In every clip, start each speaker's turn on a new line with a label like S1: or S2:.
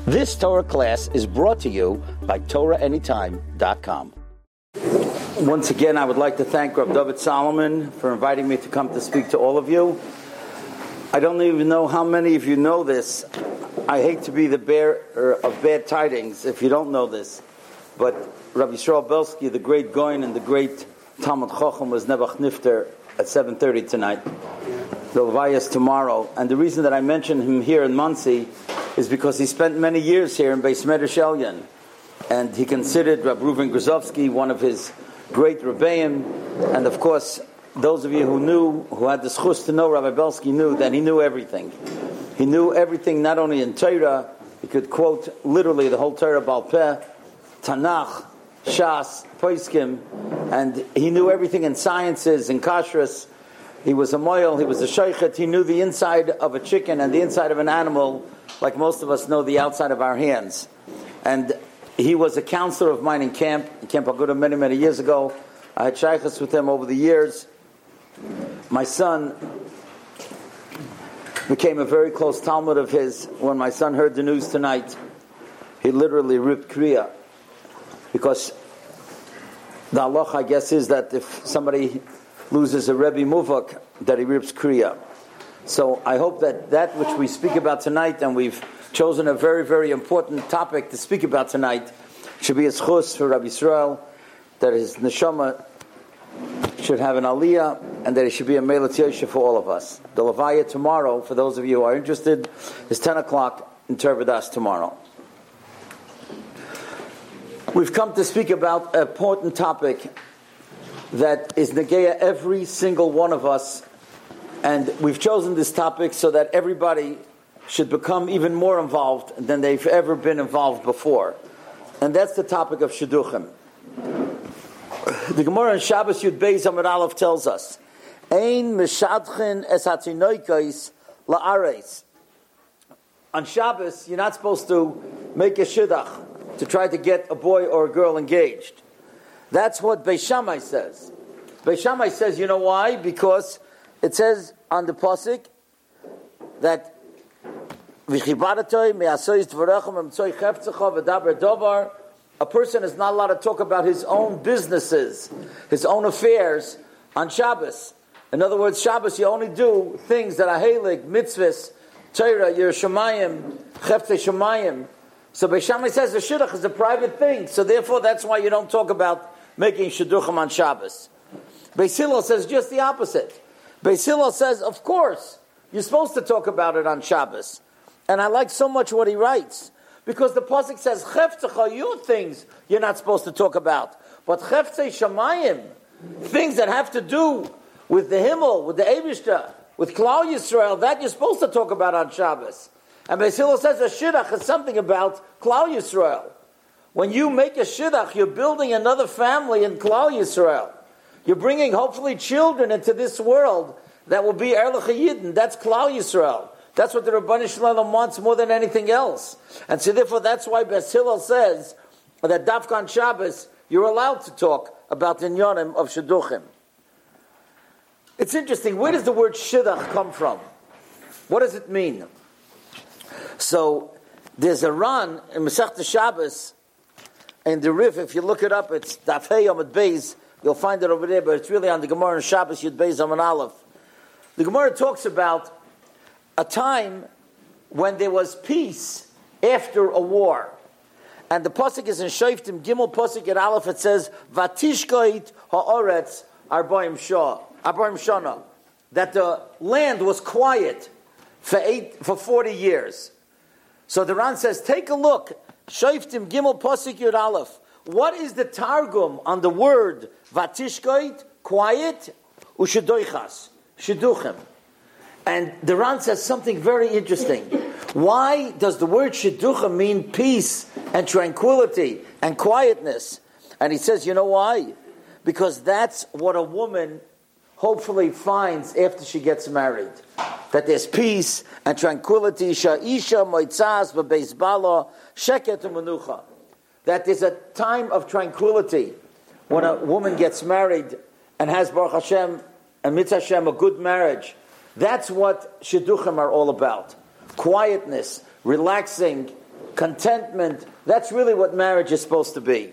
S1: This Torah class is brought to you by TorahAnytime.com. Once again, I would like to thank Rav David Solomon for inviting me to come to speak to all of you. I don't even know how many of you know this. I hate to be the bearer of bad tidings if you don't know this, but Rabbi Yisrael Belsky, the great Goyen and the great Talmud Chacham, was Nebuch Nifter at 7:30 tonight. The Levaya is tomorrow, and the reason that I mention him here in Monsey is because he spent many years here in Beis Medrash Elyon, and he considered Rab Reuven Grozovsky one of his great Rebbeim, and of course, those of you who had the schus to know Rabbi Belsky knew that he knew everything. He knew everything not only in Torah, he could quote literally the whole Torah Baal Peh, Tanakh, Shas, Poskim, and he knew everything in sciences, in kashrus. He was a moyel, he was a sheichet, he knew the inside of a chicken and the inside of an animal like most of us know the outside of our hands. And he was a counselor of mine in Camp Aguda many, many years ago. I had sheikhs with him over the years. My son became a very close Talmud of his. When my son heard the news tonight, he literally ripped Kriya. Because the halacha, I guess, is that if somebody loses a Rebbe Muvak, that he rips Kriya. So I hope that which we speak about tonight, and we've chosen a very, very important topic to speak about tonight, should be a schus for Rabbi Yisrael, that his neshama should have an aliyah, and that it should be a Meilat Yosef for all of us. The Levaya tomorrow, for those of you who are interested, is 10 o'clock in Tervadas tomorrow. We've come to speak about an important topic that is negeya every single one of us, and we've chosen this topic so that everybody should become even more involved than they've ever been involved before. And that's the topic of shidduchim. The Gemara in Shabbos Yud Beis Amud Aleph tells us, Ein mishadchin es hatzinoikos la'aretz. On Shabbos, you're not supposed to make a shidduch to try to get a boy or a girl engaged. That's what Beis Shammai says. Beis Shammai says, you know why? Because it says on the pasuk that a person is not allowed to talk about his own businesses, his own affairs on Shabbos. In other words, Shabbos you only do things that are heilig, mitzvahs, Torah, Yer Shemayim, Chefte Shemayim. So Beis Shammai says the shidduch is a private thing, so therefore that's why you don't talk about making shidduchim on Shabbos. Beis Hillel says just the opposite. Beis Hillel says, of course, you're supposed to talk about it on Shabbos. And I like so much what he writes, because the pasuk says, Cheftecha, you things you're not supposed to talk about. But Chefte Shamayim, things that have to do with the Himmel, with the Eibishter, with Klal Yisrael, that you're supposed to talk about on Shabbos. And Beis Hillel says a shidduch is something about Klal Yisrael. When you make a shidduch, you're building another family in Klal Yisrael. You're bringing, hopefully, children into this world that will be Erlich Yidden. That's Klal Yisrael. That's what the Rabbanu Shalom wants more than anything else. And so therefore, that's why Beis Hillel says that Dafka on Shabbos, you're allowed to talk about the Inyanim of Shidduchim. It's interesting. Where does the word Shidduch come from? What does it mean? So, there's a Ran in Masechta Shabbos, in the Rif, if you look it up, it's Daf Hey Amud Beis, you'll find it over there, but it's really on the Gemara in Shabbos Yud Beis Amud Aleph. The Gemara talks about a time when there was peace after a war. And the pasuk is in Shoftim Gimel pasuk at Aleph, it says, Vatishkoit ha'oretz arbaim shana, that the land was quiet for 40 years. So the Ran says, take a look, Shoftim Gimel pasuk Yud Aleph. What is the targum on the word Vatishkoit, quiet, ushedoichas, shidduchim? And the Ran says something very interesting. Why does the word shidduchim mean peace and tranquility and quietness? And he says, you know why? Because that's what a woman hopefully finds after she gets married. That there's peace and tranquility. Sha'isha moitzas v'beis bala sheket u'menucha. That there's a time of tranquility when a woman gets married and has Baruch Hashem and Mitzvah Hashem a good marriage. That's what shidduchim are all about. Quietness, relaxing, contentment. That's really what marriage is supposed to be.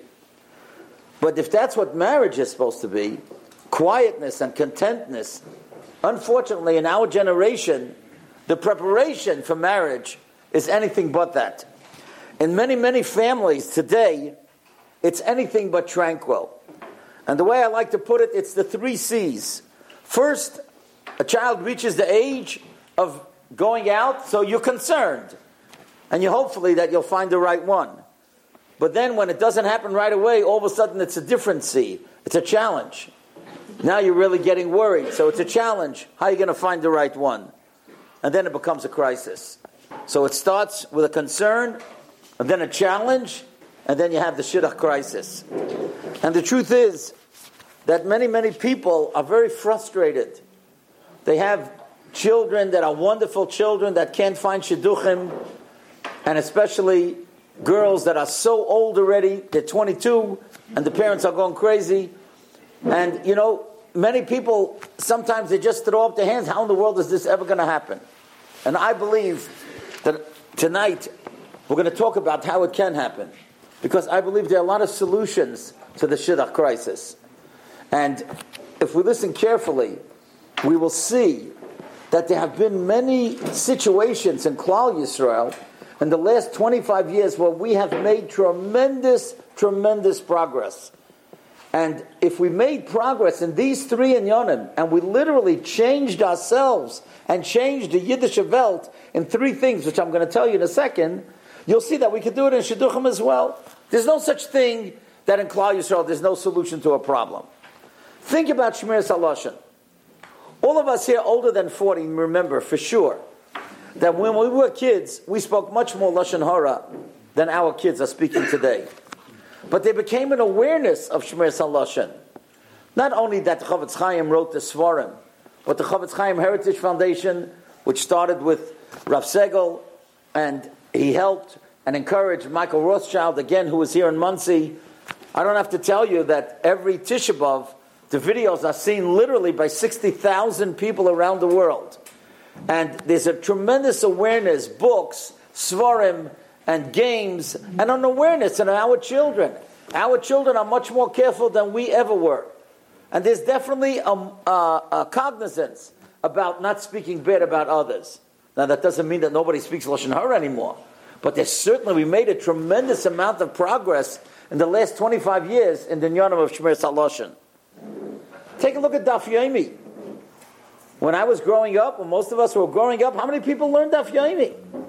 S1: But if that's what marriage is supposed to be, quietness and contentness, unfortunately in our generation, the preparation for marriage is anything but that. In many, many families today, it's anything but tranquil. And the way I like to put it, it's the 3 C's. First, a child reaches the age of going out, so you're concerned. And you hopefully that you'll find the right one. But then when it doesn't happen right away, all of a sudden it's a different C. It's a challenge. Now you're really getting worried. So it's a challenge. How are you going to find the right one? And then it becomes a crisis. So it starts with a concern, and then a challenge, and then you have the shidduch crisis. And the truth is that many, many people are very frustrated. They have children that are wonderful children that can't find shidduchim, and especially girls that are so old already, they're 22, and the parents are going crazy. And, many people, sometimes they just throw up their hands. How in the world is this ever going to happen? And I believe that tonight we're going to talk about how it can happen. Because I believe there are a lot of solutions to the shidduch crisis. And if we listen carefully, we will see that there have been many situations in Klal Yisrael in the last 25 years where we have made tremendous, tremendous progress. And if we made progress in these 3 inyanim, and we literally changed ourselves and changed the Yiddish Welt in 3 things, which I'm going to tell you in a second, you'll see that we can do it in Shidduchim as well. There's no such thing that in Klal Yisrael there's no solution to a problem. Think about Shmiras HaLashon. All of us here older than 40 remember for sure that when we were kids, we spoke much more Lashon Hara than our kids are speaking today. But there became an awareness of Shmiras HaLashon. Not only that the Chavetz Chaim wrote the Svarim, but the Chavetz Chaim Heritage Foundation, which started with Rav Segel, and he helped and encouraged Michael Rothschild, again, who was here in Monsey. I don't have to tell you that every Tisha B'Av, the videos are seen literally by 60,000 people around the world. And there's a tremendous awareness, books, Svarim, and games, and an awareness in our children. Our children are much more careful than we ever were. And there's definitely a cognizance about not speaking bad about others. Now that doesn't mean that nobody speaks Lashon Hara anymore. But there's certainly, we made a tremendous amount of progress in the last 25 years in the Nyanim of Shmiras HaLashon. Take a look at Daf Yomi. When I was growing up, when most of us were growing up, how many people learned Daf Yomi?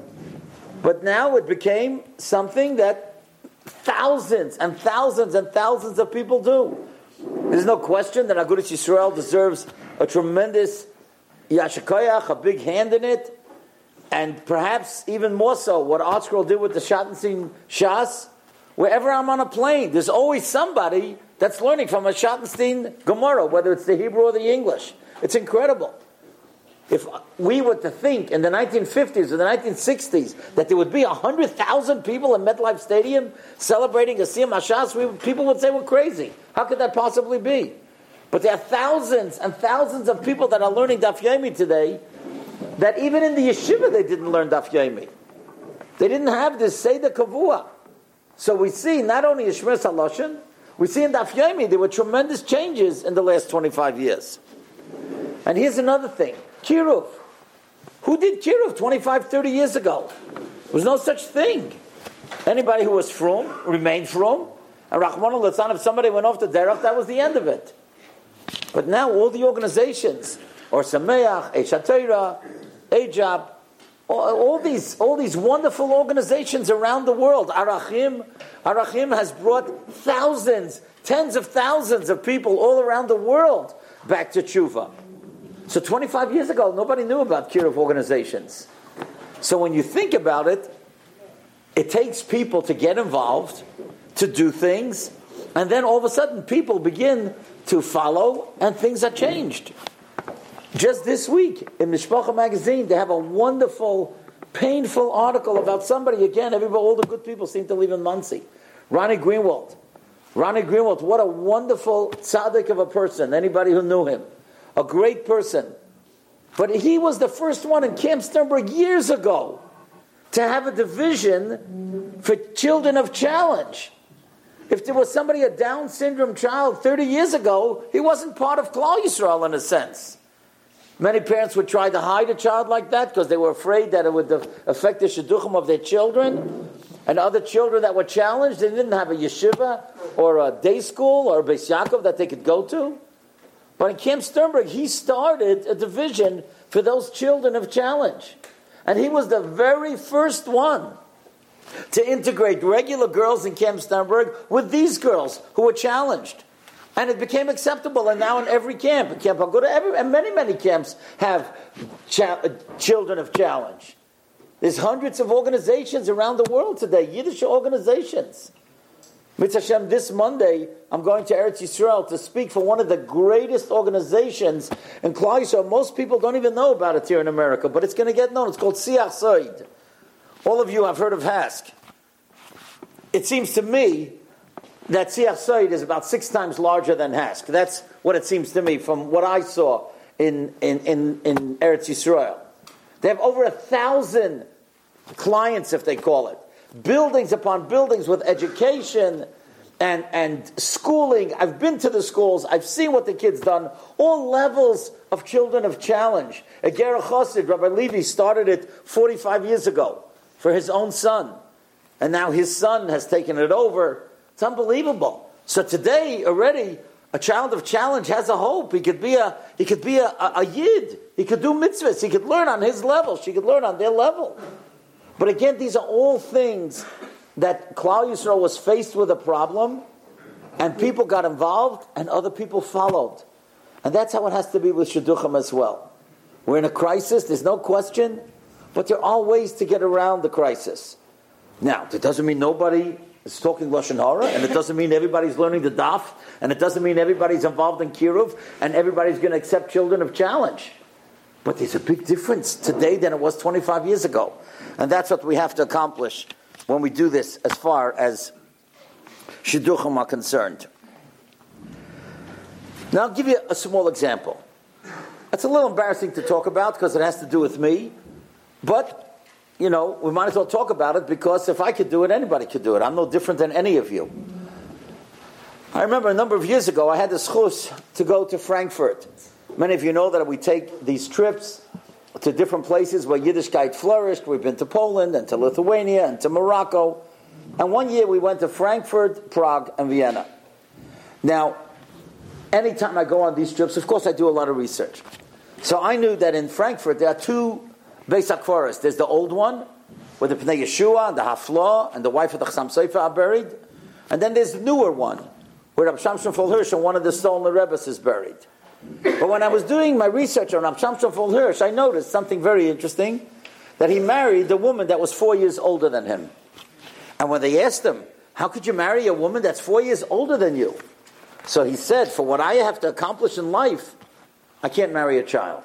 S1: But now it became something that thousands and thousands and thousands of people do. There's no question that Agudas Yisrael deserves a tremendous Yasher Koyach, a big hand in it, and perhaps even more so what ArtScroll did with the Schottenstein Shas. Wherever I'm on a plane, there's always somebody that's learning from a Schottenstein Gemara, whether it's the Hebrew or the English. It's incredible. If we were to think in the 1950s or the 1960s that there would be 100,000 people in MetLife Stadium celebrating a Siyam HaShas, people would say we're crazy. How could that possibly be? But there are thousands and thousands of people that are learning Daf Yomi today that even in the yeshiva they didn't learn Daf Yomi. They didn't have this Seder Kavua. So we see not only in Shmiras HaLashon, we see in Daf Yomi there were tremendous changes in the last 25 years. And here's another thing. Kiruv. Who did Kiruv 25, 30 years ago? There was no such thing. Anybody who was frum remained frum. And Rahman al-Litzan, if somebody went off the derech, that was the end of it. But now all the organizations, Or Sameach, Eish HaTorah, Ejab, all these wonderful organizations around the world. Arachim has brought thousands, tens of thousands of people all around the world back to Tshuva. So 25 years ago, nobody knew about Kiruv organizations. So when you think about it, it takes people to get involved, to do things, and then all of a sudden people begin to follow, and things are changed. Just this week, in Mishpacha magazine, they have a wonderful, painful article about somebody, again, all the good people seem to live in Monsey. Ronnie Greenwald. Ronnie Greenwald, what a wonderful tzaddik of a person, anybody who knew him. A great person. But he was the first one in Camp Sternberg years ago to have a division for children of challenge. If there was somebody, a Down syndrome child 30 years ago, he wasn't part of Klal Yisrael in a sense. Many parents would try to hide a child like that because they were afraid that it would affect the shidduchim of their children. And other children that were challenged, they didn't have a yeshiva or a day school or a Beis Yaakov that they could go to. But in Camp Sternberg, he started a division for those children of challenge. And he was the very first one to integrate regular girls in Camp Sternberg with these girls who were challenged. And it became acceptable. And now in every camp, in Camp Aguda, and many camps have children of challenge. There's hundreds of organizations around the world today, Yiddish organizations. Mitzvah Hashem, this Monday, I'm going to Eretz Yisrael to speak for one of the greatest organizations in Klal Yisrael. Most people don't even know about it here in America, but it's going to get known. It's called Siach Soid. All of you have heard of HASC. It seems to me that Siach Soid is about 6 times larger than HASC. That's what it seems to me from what I saw in Eretz Yisrael. They have over 1,000 clients, if they call it. Buildings upon buildings with education and schooling. I've been to the schools. I've seen what the kids done. All levels of children of challenge. A Ger Chassid, Rabbi Levi, started it 45 years ago for his own son. And now his son has taken it over. It's unbelievable. So today, already, a child of challenge has a hope. He could be a yid. He could do mitzvahs. He could learn on his level. She could learn on their level. But again, these are all things that Klal Yisrael was faced with a problem, and people got involved, and other people followed. And that's how it has to be with Shidduchim as well. We're in a crisis, there's no question, but there are ways to get around the crisis. Now, that doesn't mean nobody is talking Lashon Hara, and it doesn't mean everybody's learning the Daf, and it doesn't mean everybody's involved in Kiruv, and everybody's going to accept children of challenge. But there's a big difference today than it was 25 years ago. And that's what we have to accomplish when we do this as far as Shidduchim are concerned. Now I'll give you a small example. It's a little embarrassing to talk about because it has to do with me. But, we might as well talk about it because if I could do it, anybody could do it. I'm no different than any of you. I remember a number of years ago, I had the schus to go to Frankfurt. Many of you know that we take these trips to different places where Yiddishkeit flourished. We've been to Poland and to Lithuania and to Morocco. And one year we went to Frankfurt, Prague, and Vienna. Now, anytime I go on these trips, of course I do a lot of research. So I knew that in Frankfurt there are 2 Beis HaKfaros. There's the old one, where the Pnei Yeshua, and the Haflah, and the wife of the Chassam Sofer are buried. And then there's the newer one, where Rav Shamshon Fol Hirsch and one of the stolen Rebbes is buried. But when I was doing my research on Rav Shamshon Fol Hirsch, I noticed something very interesting, that he married a woman that was 4 years older than him. And when they asked him, how could you marry a woman that's 4 years older than you? So he said, for what I have to accomplish in life, I can't marry a child.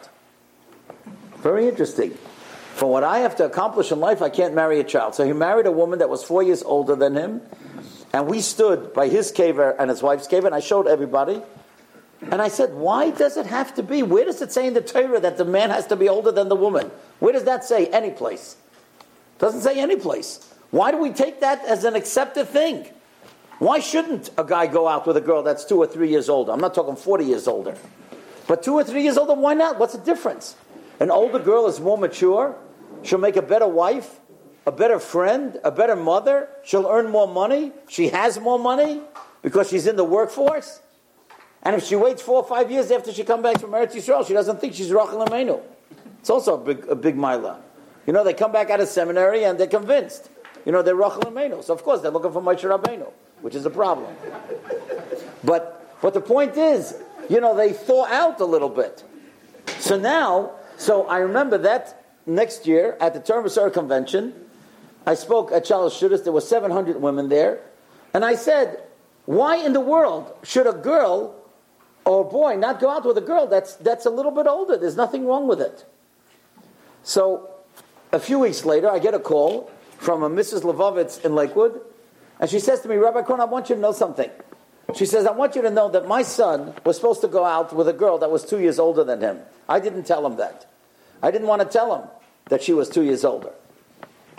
S1: Very interesting. For what I have to accomplish in life, I can't marry a child. So he married a woman that was 4 years older than him, and we stood by his kever and his wife's kever, and I showed everybody. And I said, why does it have to be? Where does it say in the Torah that the man has to be older than the woman? Where does that say? Any place. It doesn't say any place. Why do we take that as an accepted thing? Why shouldn't a guy go out with a girl that's 2 or 3 years older? I'm not talking 40 years older. But 2 or 3 years older, why not? What's the difference? An older girl is more mature. She'll make a better wife, a better friend, a better mother. She'll earn more money. She has more money because she's in the workforce. And if she waits 4 or 5 years after she comes back from Eretz Yisrael, she doesn't think she's Rachel Amenu. It's also a big milah. They come back out of seminary and they're convinced. They're Rachel Amenu. So of course they're looking for Moshe Rabbeinu, which is a problem. But the point is, they thaw out a little bit. So I remember that next year at the Term V'Sar convention, I spoke at Shalosh Shudas. There were 700 women there. And I said, why in the world should a girl or a boy not go out with a girl that's a little bit older? There's nothing wrong with it. So a few weeks later, I get a call from a Mrs. Levovitz in Lakewood, and she says to me, Rabbi Cohen, I want you to know something. She says, I want you to know that my son was supposed to go out with a girl that was 2 years older than him. I didn't tell him that. I didn't want to tell him that she was 2 years older.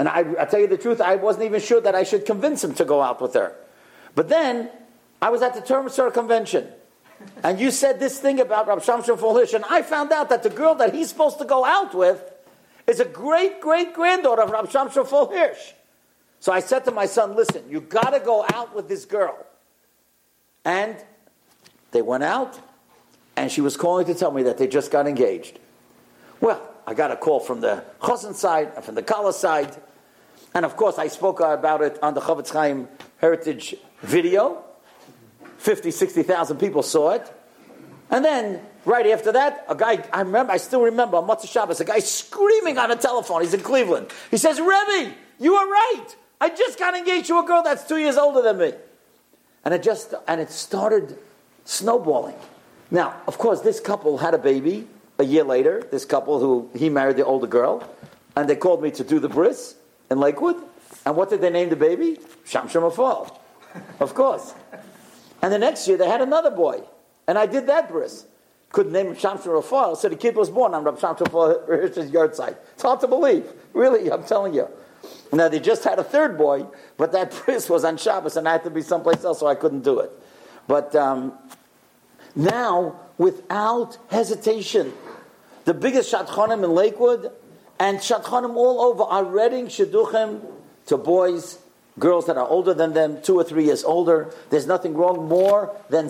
S1: And I tell you the truth, I wasn't even sure that I should convince him to go out with her. But then, I was at the Termisar convention. And you said this thing about Rab Shamshon Fol Hirsch, and I found out that the girl that he's supposed to go out with is a great-great-granddaughter of Rab Shamshon Fol Hirsch. So I said to my son, listen, you got to go out with this girl. And they went out, and she was calling to tell me that they just got engaged. Well, I got a call from the Chosn side and from the Kala side. And of course, I spoke about it on the Chavetz Chaim Heritage video. 50, 60,000 people saw it. And then, right after that, a guy, I still remember, on Motzei Shabbos, a guy screaming on the telephone. He's in Cleveland. He says, Rebbe, you are right. I just got engaged to a girl that's 2 years older than me. And it started snowballing. Now, of course, this couple had a baby a year later. This couple he married the older girl. And they called me to do the bris in Lakewood. And what did they name the baby? Shamshon Rafal. Of course. And the next year, they had another boy. And I did that bris. Couldn't name him Shamshon Rafal, so the kid was born on Rab Shamshon Fol Hirsch's yard site. It's hard to believe. Really, I'm telling you. Now, they just had a third boy, but that bris was on Shabbos, and I had to be someplace else, so I couldn't do it. But now, without hesitation, the biggest Shadchanim in Lakewood, and Shadchanim all over, are reading Shidduchim to boys, girls that are older than them, 2 or 3 years older. There's nothing wrong. More than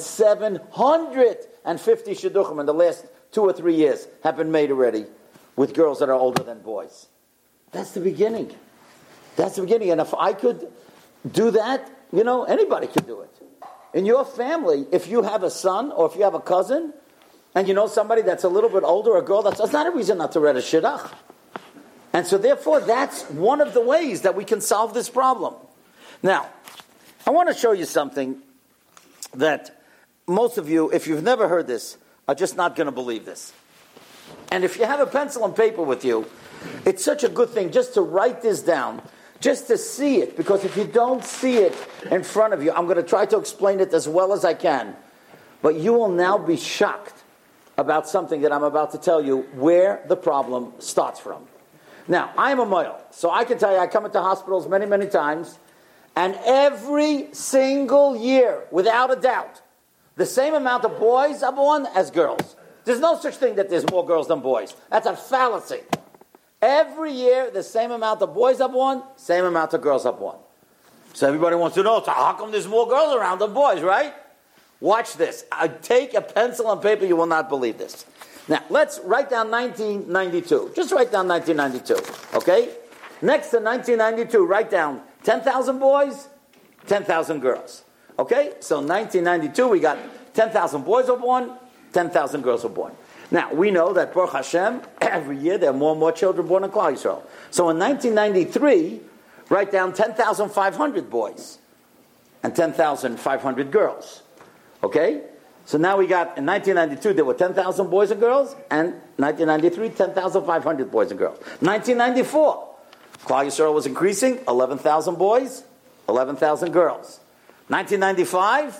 S1: 750 shidduchim in the last 2 or 3 years have been made already with girls that are older than boys. That's the beginning. That's the beginning. And if I could do that, anybody could do it. In your family, if you have a son or if you have a cousin, and you know somebody that's a little bit older, a girl, that's not a reason not to read a shidduch. And so therefore, that's one of the ways that we can solve this problem. Now, I want to show you something that most of you, if you've never heard this, are just not going to believe this. And if you have a pencil and paper with you, it's such a good thing just to write this down, just to see it, because if you don't see it in front of you, I'm going to try to explain it as well as I can, but you will now be shocked about something that I'm about to tell you where the problem starts from. Now, I'm a male, so I can tell you I come into hospitals many, many times, and every single year, without a doubt, the same amount of boys are born as girls. There's no such thing that there's more girls than boys. That's a fallacy. Every year, the same amount of boys are born, same amount of girls are born. So everybody wants to know, so how come there's more girls around than boys, right? Watch this. I take a pencil and paper, you will not believe this. Now, let's write down 1992. Just write down 1992, okay? Next to 1992, write down 10,000 boys, 10,000 girls. Okay? So 1992, we got 10,000 boys were born, 10,000 girls were born. Now, we know that Baruch Hashem, every year there are more and more children born in Klal Yisrael. So in 1993, write down 10,500 boys and 10,500 girls. Okay? So now we got, in 1992, there were 10,000 boys and girls, and 1993, 10,500 boys and girls. 1994, Klal Yisrael was increasing, 11,000 boys, 11,000 girls. 1995,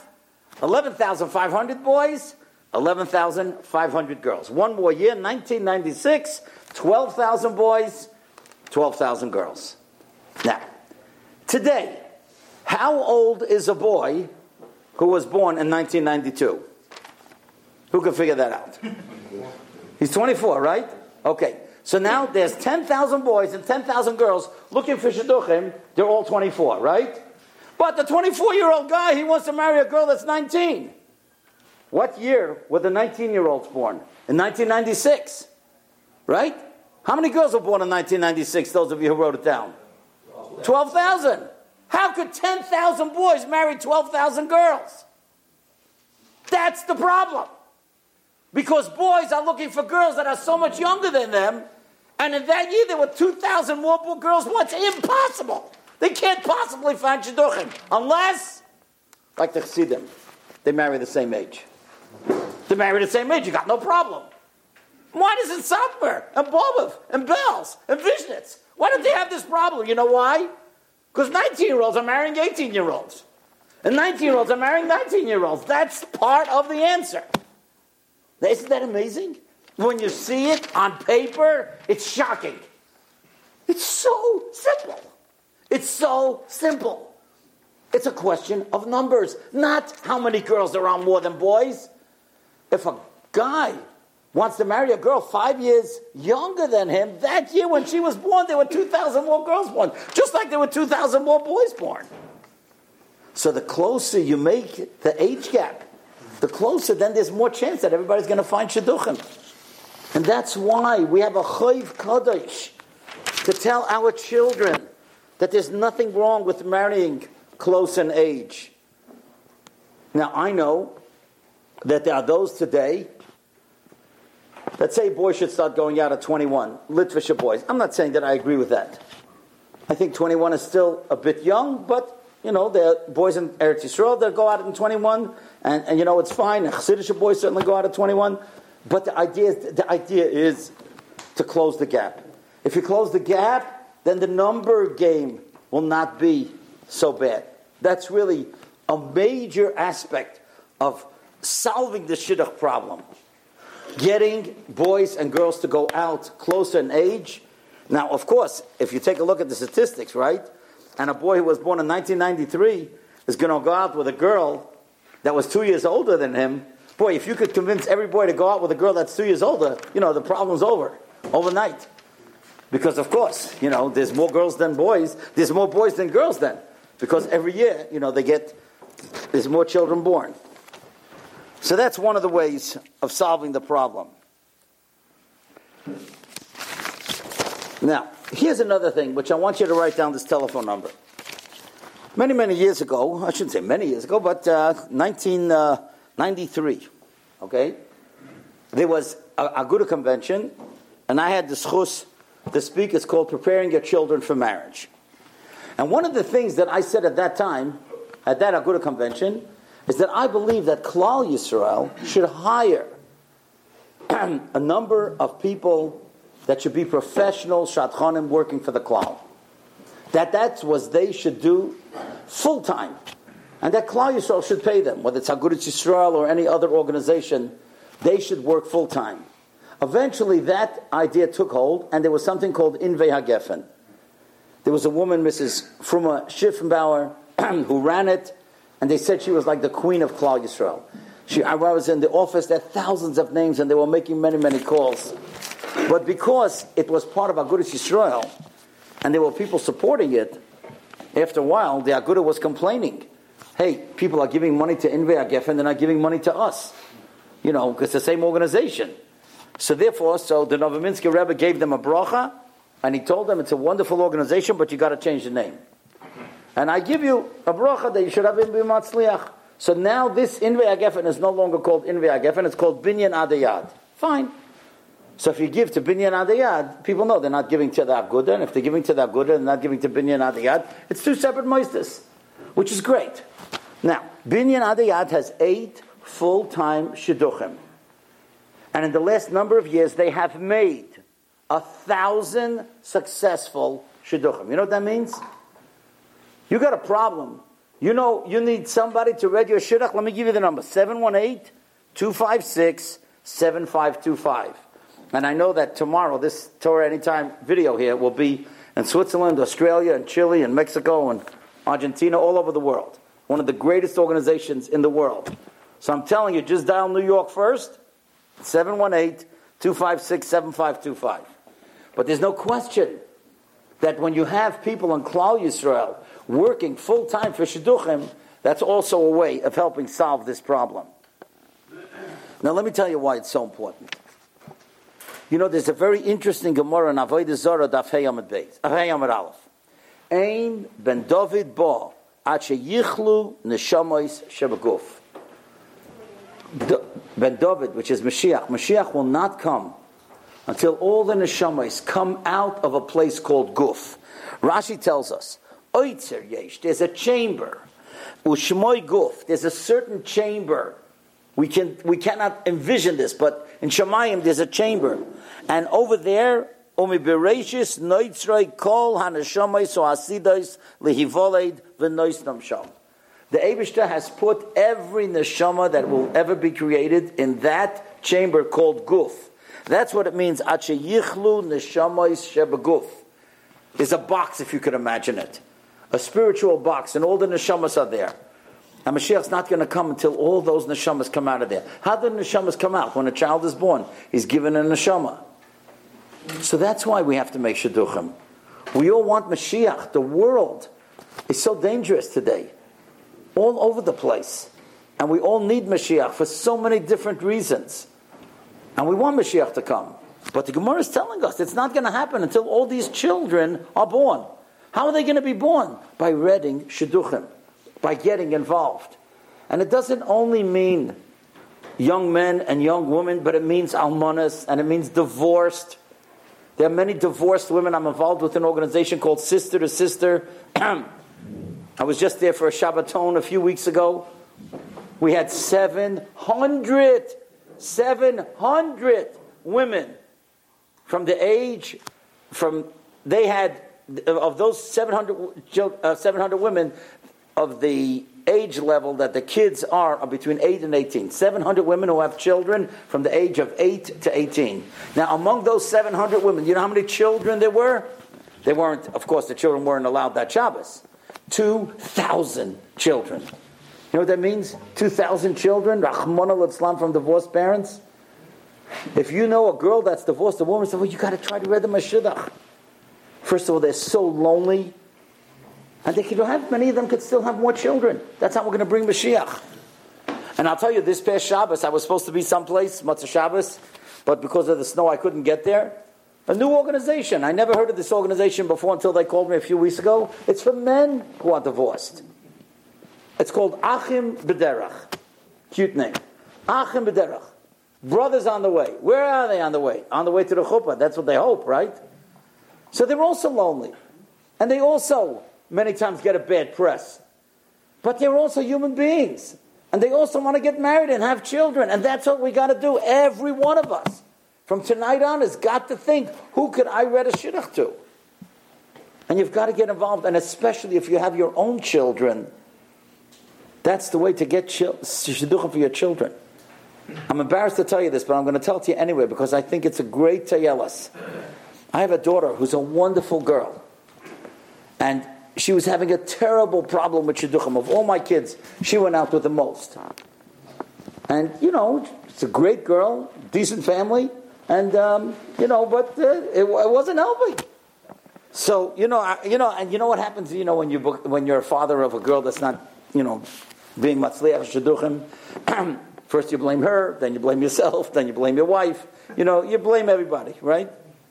S1: 11,500 boys, 11,500 girls. One more year, 1996, 12,000 boys, 12,000 girls. Now, today, how old is a boy who was born in 1992? Who can figure that out? He's 24, right? Okay. So now there's 10,000 boys and 10,000 girls looking for shidduchim. They're all 24, right? But the 24-year-old guy, he wants to marry a girl that's 19. What year were the 19-year-olds born? In 1996, right? How many girls were born in 1996, those of you who wrote it down? 12,000. How could 10,000 boys marry 12,000 girls? That's the problem. Because boys are looking for girls that are so much younger than them, and in that year there were 2,000 more girls born. It's impossible. They can't possibly find shidduchim unless, like the Chassidim, they marry the same age. They marry the same age, you got no problem. Why does it Satmar and Bobov and Bells and Vishnitz? Why don't they have this problem? You know why? Because 19-year-olds are marrying 18-year-olds. And 19-year-olds are marrying 19-year-olds. That's part of the answer. Isn't that amazing? When you see it on paper, it's shocking. It's so simple. It's so simple. It's a question of numbers, not how many girls there are more than boys. If a guy wants to marry a girl 5 years younger than him, that year when she was born, there were 2,000 more girls born, just like there were 2,000 more boys born. So the closer you make the age gap, the closer, then there's more chance that everybody's going to find shidduchim. And that's why we have a chayv kadosh to tell our children that there's nothing wrong with marrying close in age. Now, I know that there are those today that say boys should start going out at 21, Litvisha boys. I'm not saying that I agree with that. I think 21 is still a bit young, but there are boys in Eretz Yisrael that go out at 21, and it's fine. Chassidish boys certainly go out at 21, but the idea is to close the gap. If you close the gap, then the number game will not be so bad. That's really a major aspect of solving the shidduch problem. Getting boys and girls to go out closer in age. Now, of course, if you take a look at the statistics, right, and a boy who was born in 1993 is going to go out with a girl that was 2 years older than him, boy, if you could convince every boy to go out with a girl that's 2 years older, the problem's over overnight. Because, of course, there's more girls than boys. There's more boys than girls then. Because every year, there's more children born. So that's one of the ways of solving the problem. Now, here's another thing, which I want you to write down this telephone number. Many, many years ago, I shouldn't say many years ago, but 1993, okay? There was a Aguda convention, and I had the schus to speak. It's called Preparing Your Children for Marriage. And one of the things that I said at that time, at that Aguda convention, is that I believe that Klal Yisrael should hire a number of people that should be professional shadchanim working for the Klal. That's what they should do full time. And that Klal Yisrael should pay them, whether it's Agudat Yisrael or any other organization, they should work full time. Eventually that idea took hold, and there was something called Invei HaGefen. There was a woman, Mrs. Fruma Schiffenbauer, who ran it, and they said she was like the queen of Klal Yisrael. I was in the office, there were thousands of names, and they were making many, many calls. But because it was part of Agudat Yisrael, and there were people supporting it, after a while, the Agudah was complaining. Hey, people are giving money to Invei HaGefen, they're not giving money to us. Because it's the same organization. So therefore, the Novominsker Rebbe gave them a bracha, and he told them it's a wonderful organization, but you got to change the name. And I give you a bracha that you should have Invei Matzliach. So now this Invei HaGefen is no longer called Invei HaGefen, it's called Binyan Adayad. Fine. So if you give to Binyan Adayad, people know they're not giving to the Agudah, and if they're giving to the Agudah and not giving to Binyan Adayad, it's two separate moistus, which is great. Now, Binyan Adayad has 8 full-time shidduchim. And in the last number of years, they have made 1,000 successful shidduchim. You know what that means? You got a problem. You need somebody to read your shidduch. Let me give you the number. 718-256-7525. And I know that tomorrow, this Torah Anytime video here will be in Switzerland, Australia, and Chile, and Mexico, and Argentina, all over the world. One of the greatest organizations in the world. So I'm telling you, just dial New York first, 718-256-7525. But there's no question that when you have people in Klal Yisrael working full-time for Shidduchim, that's also a way of helping solve this problem. Now let me tell you why it's so important. There's a very interesting Gemara in Avodah Zarah Daf Hey Amud Beis, Hey Amud Aleph. Ein ben David bo ad sheyichlu neshamois shebaguf. Ben David, which is Mashiach will not come until all the neshamois come out of a place called Guf. Rashi tells us, Oitzer yesh, there's a chamber. Ushmoi Guf, there's a certain chamber. We cannot envision this, but in Shemayim there's a chamber. And over there, Omi Bereshis Noitzroi Kol Hanashamayis O Hasidos Lehivoled V'Noisnam Sham. The Eibishter has put every neshama that will ever be created in that chamber called Guf. That's what it means. Ache Yichlu Neshamayis Shebaguf. is a box, if you could imagine it. A spiritual box, and all the neshamas are there. And Mashiach's not going to come until all those neshamas come out of there. How do the neshamas come out? When a child is born, he's given a neshama. So that's why we have to make shidduchim. We all want Mashiach. The world is so dangerous today. All over the place. And we all need Mashiach for so many different reasons. And we want Mashiach to come. But the Gemara is telling us it's not going to happen until all these children are born. How are they going to be born? By reading shidduchim, by getting involved. And it doesn't only mean young men and young women, but it means almanas, and it means divorced. There are many divorced women. I'm involved with an organization called Sister to Sister. I was just there for a Shabbaton a few weeks ago. We had 700 women from the age, they had, of those 700 women, of the age level that the kids are between 8 and 18. 700 women who have children from the age of 8 to 18. Now, among those 700 women, you know how many children there were? They weren't, of course, the children weren't allowed that Shabbos. 2,000 children. You know what that means? 2,000 children, Rahmana Litzlan, from divorced parents. If you know a girl that's divorced, a woman says, well, you got to try to read them a shidduch. First of all, they're so lonely. And they could have, many of them could still have more children. That's how we're going to bring Mashiach. And I'll tell you, this past Shabbos, I was supposed to be someplace, Matzah Shabbos, but because of the snow, I couldn't get there. A new organization. I never heard of this organization before until they called me a few weeks ago. It's for men who are divorced. It's called Achim B'derach. Cute name. Achim B'derach. Brothers on the way. Where are they on the way? On the way to the chuppah. That's what they hope, right? So they're also lonely. And they also many times get a bad press. But they're also human beings. And they also want to get married and have children. And that's what we got to do. Every one of us, from tonight on, has got to think, who could I read a shidduch to? And you've got to get involved. And especially if you have your own children, that's the way to get shidduchim for your children. I'm embarrassed to tell you this, but I'm going to tell it to you anyway, because I think it's a great tayelas. I have a daughter who's a wonderful girl. And she was having a terrible problem with shidduchim. Of all my kids, she went out with the most. And, it's a great girl, decent family, and, but it wasn't helping. So, and you know what happens, when you're a father of a girl that's not, being matzliach shidduchim. First you blame her, then you blame yourself, then you blame your wife. You blame everybody, right?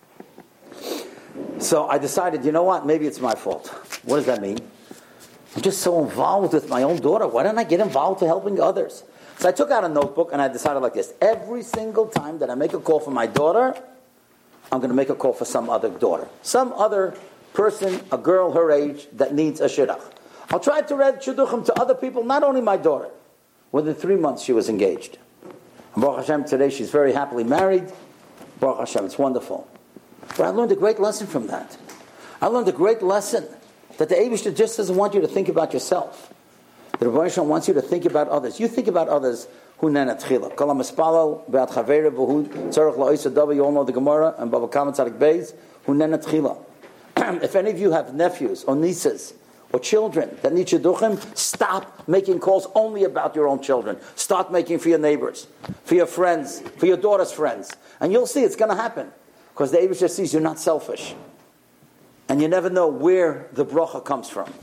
S1: So I decided, you know what? Maybe it's my fault. What does that mean? I'm just so involved with my own daughter. Why don't I get involved to helping others? So I took out a notebook and I decided like this. Every single time that I make a call for my daughter, I'm going to make a call for some other daughter. Some other person, a girl her age, that needs a shidduch. I'll try to read shidduchim to other people, not only my daughter. Within 3 months, she was engaged. And Baruch Hashem, today she's very happily married. Baruch Hashem, it's wonderful. But I learned a great lesson from that. I learned a great lesson that the Eibishter just doesn't want you to think about yourself. The Rebbe Hashem wants you to think about others. You think about others. Hu nena tchila. Kol hamispalel be'at chaveira v'hu tzarech la'oisa dava. You all know the Gemara and Bava Kama Tzadik Beis. Hu nena tchila. If any of you have nephews or nieces or children that need shidduchim, stop making calls only about your own children. Start making for your neighbors, for your friends, for your daughter's friends. And you'll see it's going to happen. Because the Eibishter sees you're not selfish. And you never know where the bracha comes from.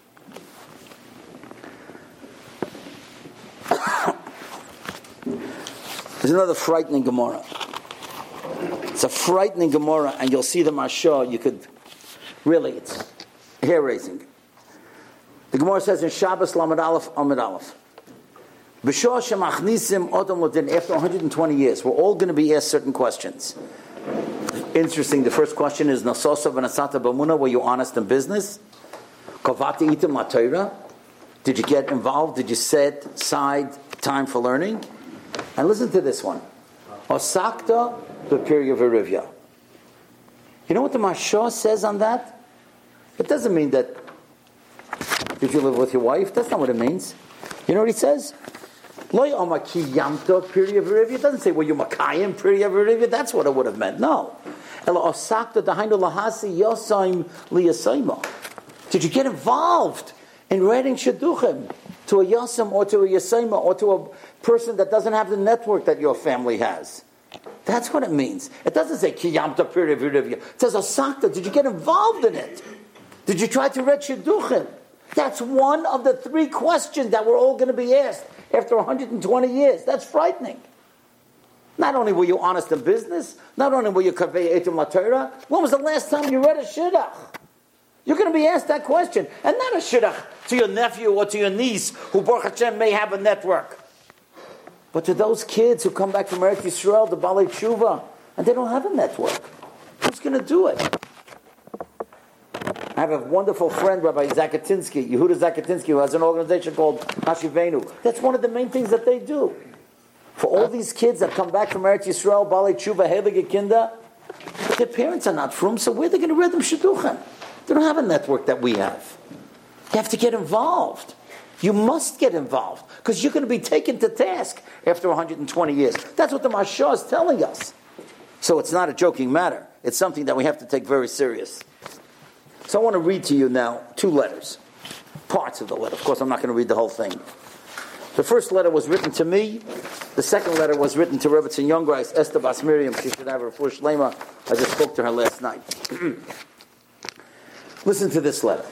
S1: There's another frightening Gemara. It's a frightening Gemara, and you'll see the Mashah. It's hair-raising. The Gemara says in Shabbos Lamed Aleph Amud Aleph, B'shah shemachnisim odom l'din, after 120 years, we're all going to be asked certain questions. Interesting, the first question is, Nasosa v'nasata b'muna, were you honest in business? Kavati itim la'Torah, did you get involved? Did you set aside time for learning? And listen to this one. Osakta b'pirya v'rivya. You know what the Mashah says on that? It doesn't mean that did you live with your wife? That's not what it means. You know what he says? It doesn't say, were you makayim pirya v'rivya? That's what it would have meant. No. Did you get involved in writing shidduchim to a yasam or to a yasayma or to a person that doesn't have the network that your family has? That's what it means. It doesn't say kiyamta pirivirivya. It says asakta. Did you get involved in it? Did you try to read shidduchim? That's one of the 3 questions that we're all going to be asked after 120 years. That's frightening. Not only were you honest in business, not only were you kavei etum laTorah, when was the last time you read a shidduch? You're going to be asked that question. And not a shidduch to your nephew or to your niece who, Baruch Hashem, may have a network. But to those kids who come back from Eretz Yisrael, the Balei Tshuva, and they don't have a network. Who's going to do it? I have a wonderful friend, Rabbi Zakatinsky, Yehuda Zakatinsky, who has an organization called Hashivenu. That's one of the main things that they do. For all these kids that come back from Eretz Yisrael, Balei Tshuva, Heilige Kinder, their parents are not from, so where are they going to read them shidduchim? They don't have a network that we have. You have to get involved. You must get involved, because you're going to be taken to task after 120 years. That's what the Mashah is telling us. So it's not a joking matter. It's something that we have to take very serious. So I want to read to you now 2 letters. Parts of the letter. Of course, I'm not going to read the whole thing. The first letter was written to me. The second letter was written to Rebbetzin Youngreis, Esther Bas Miriam. She should have her full shlema. I just spoke to her last night. Listen to this letter.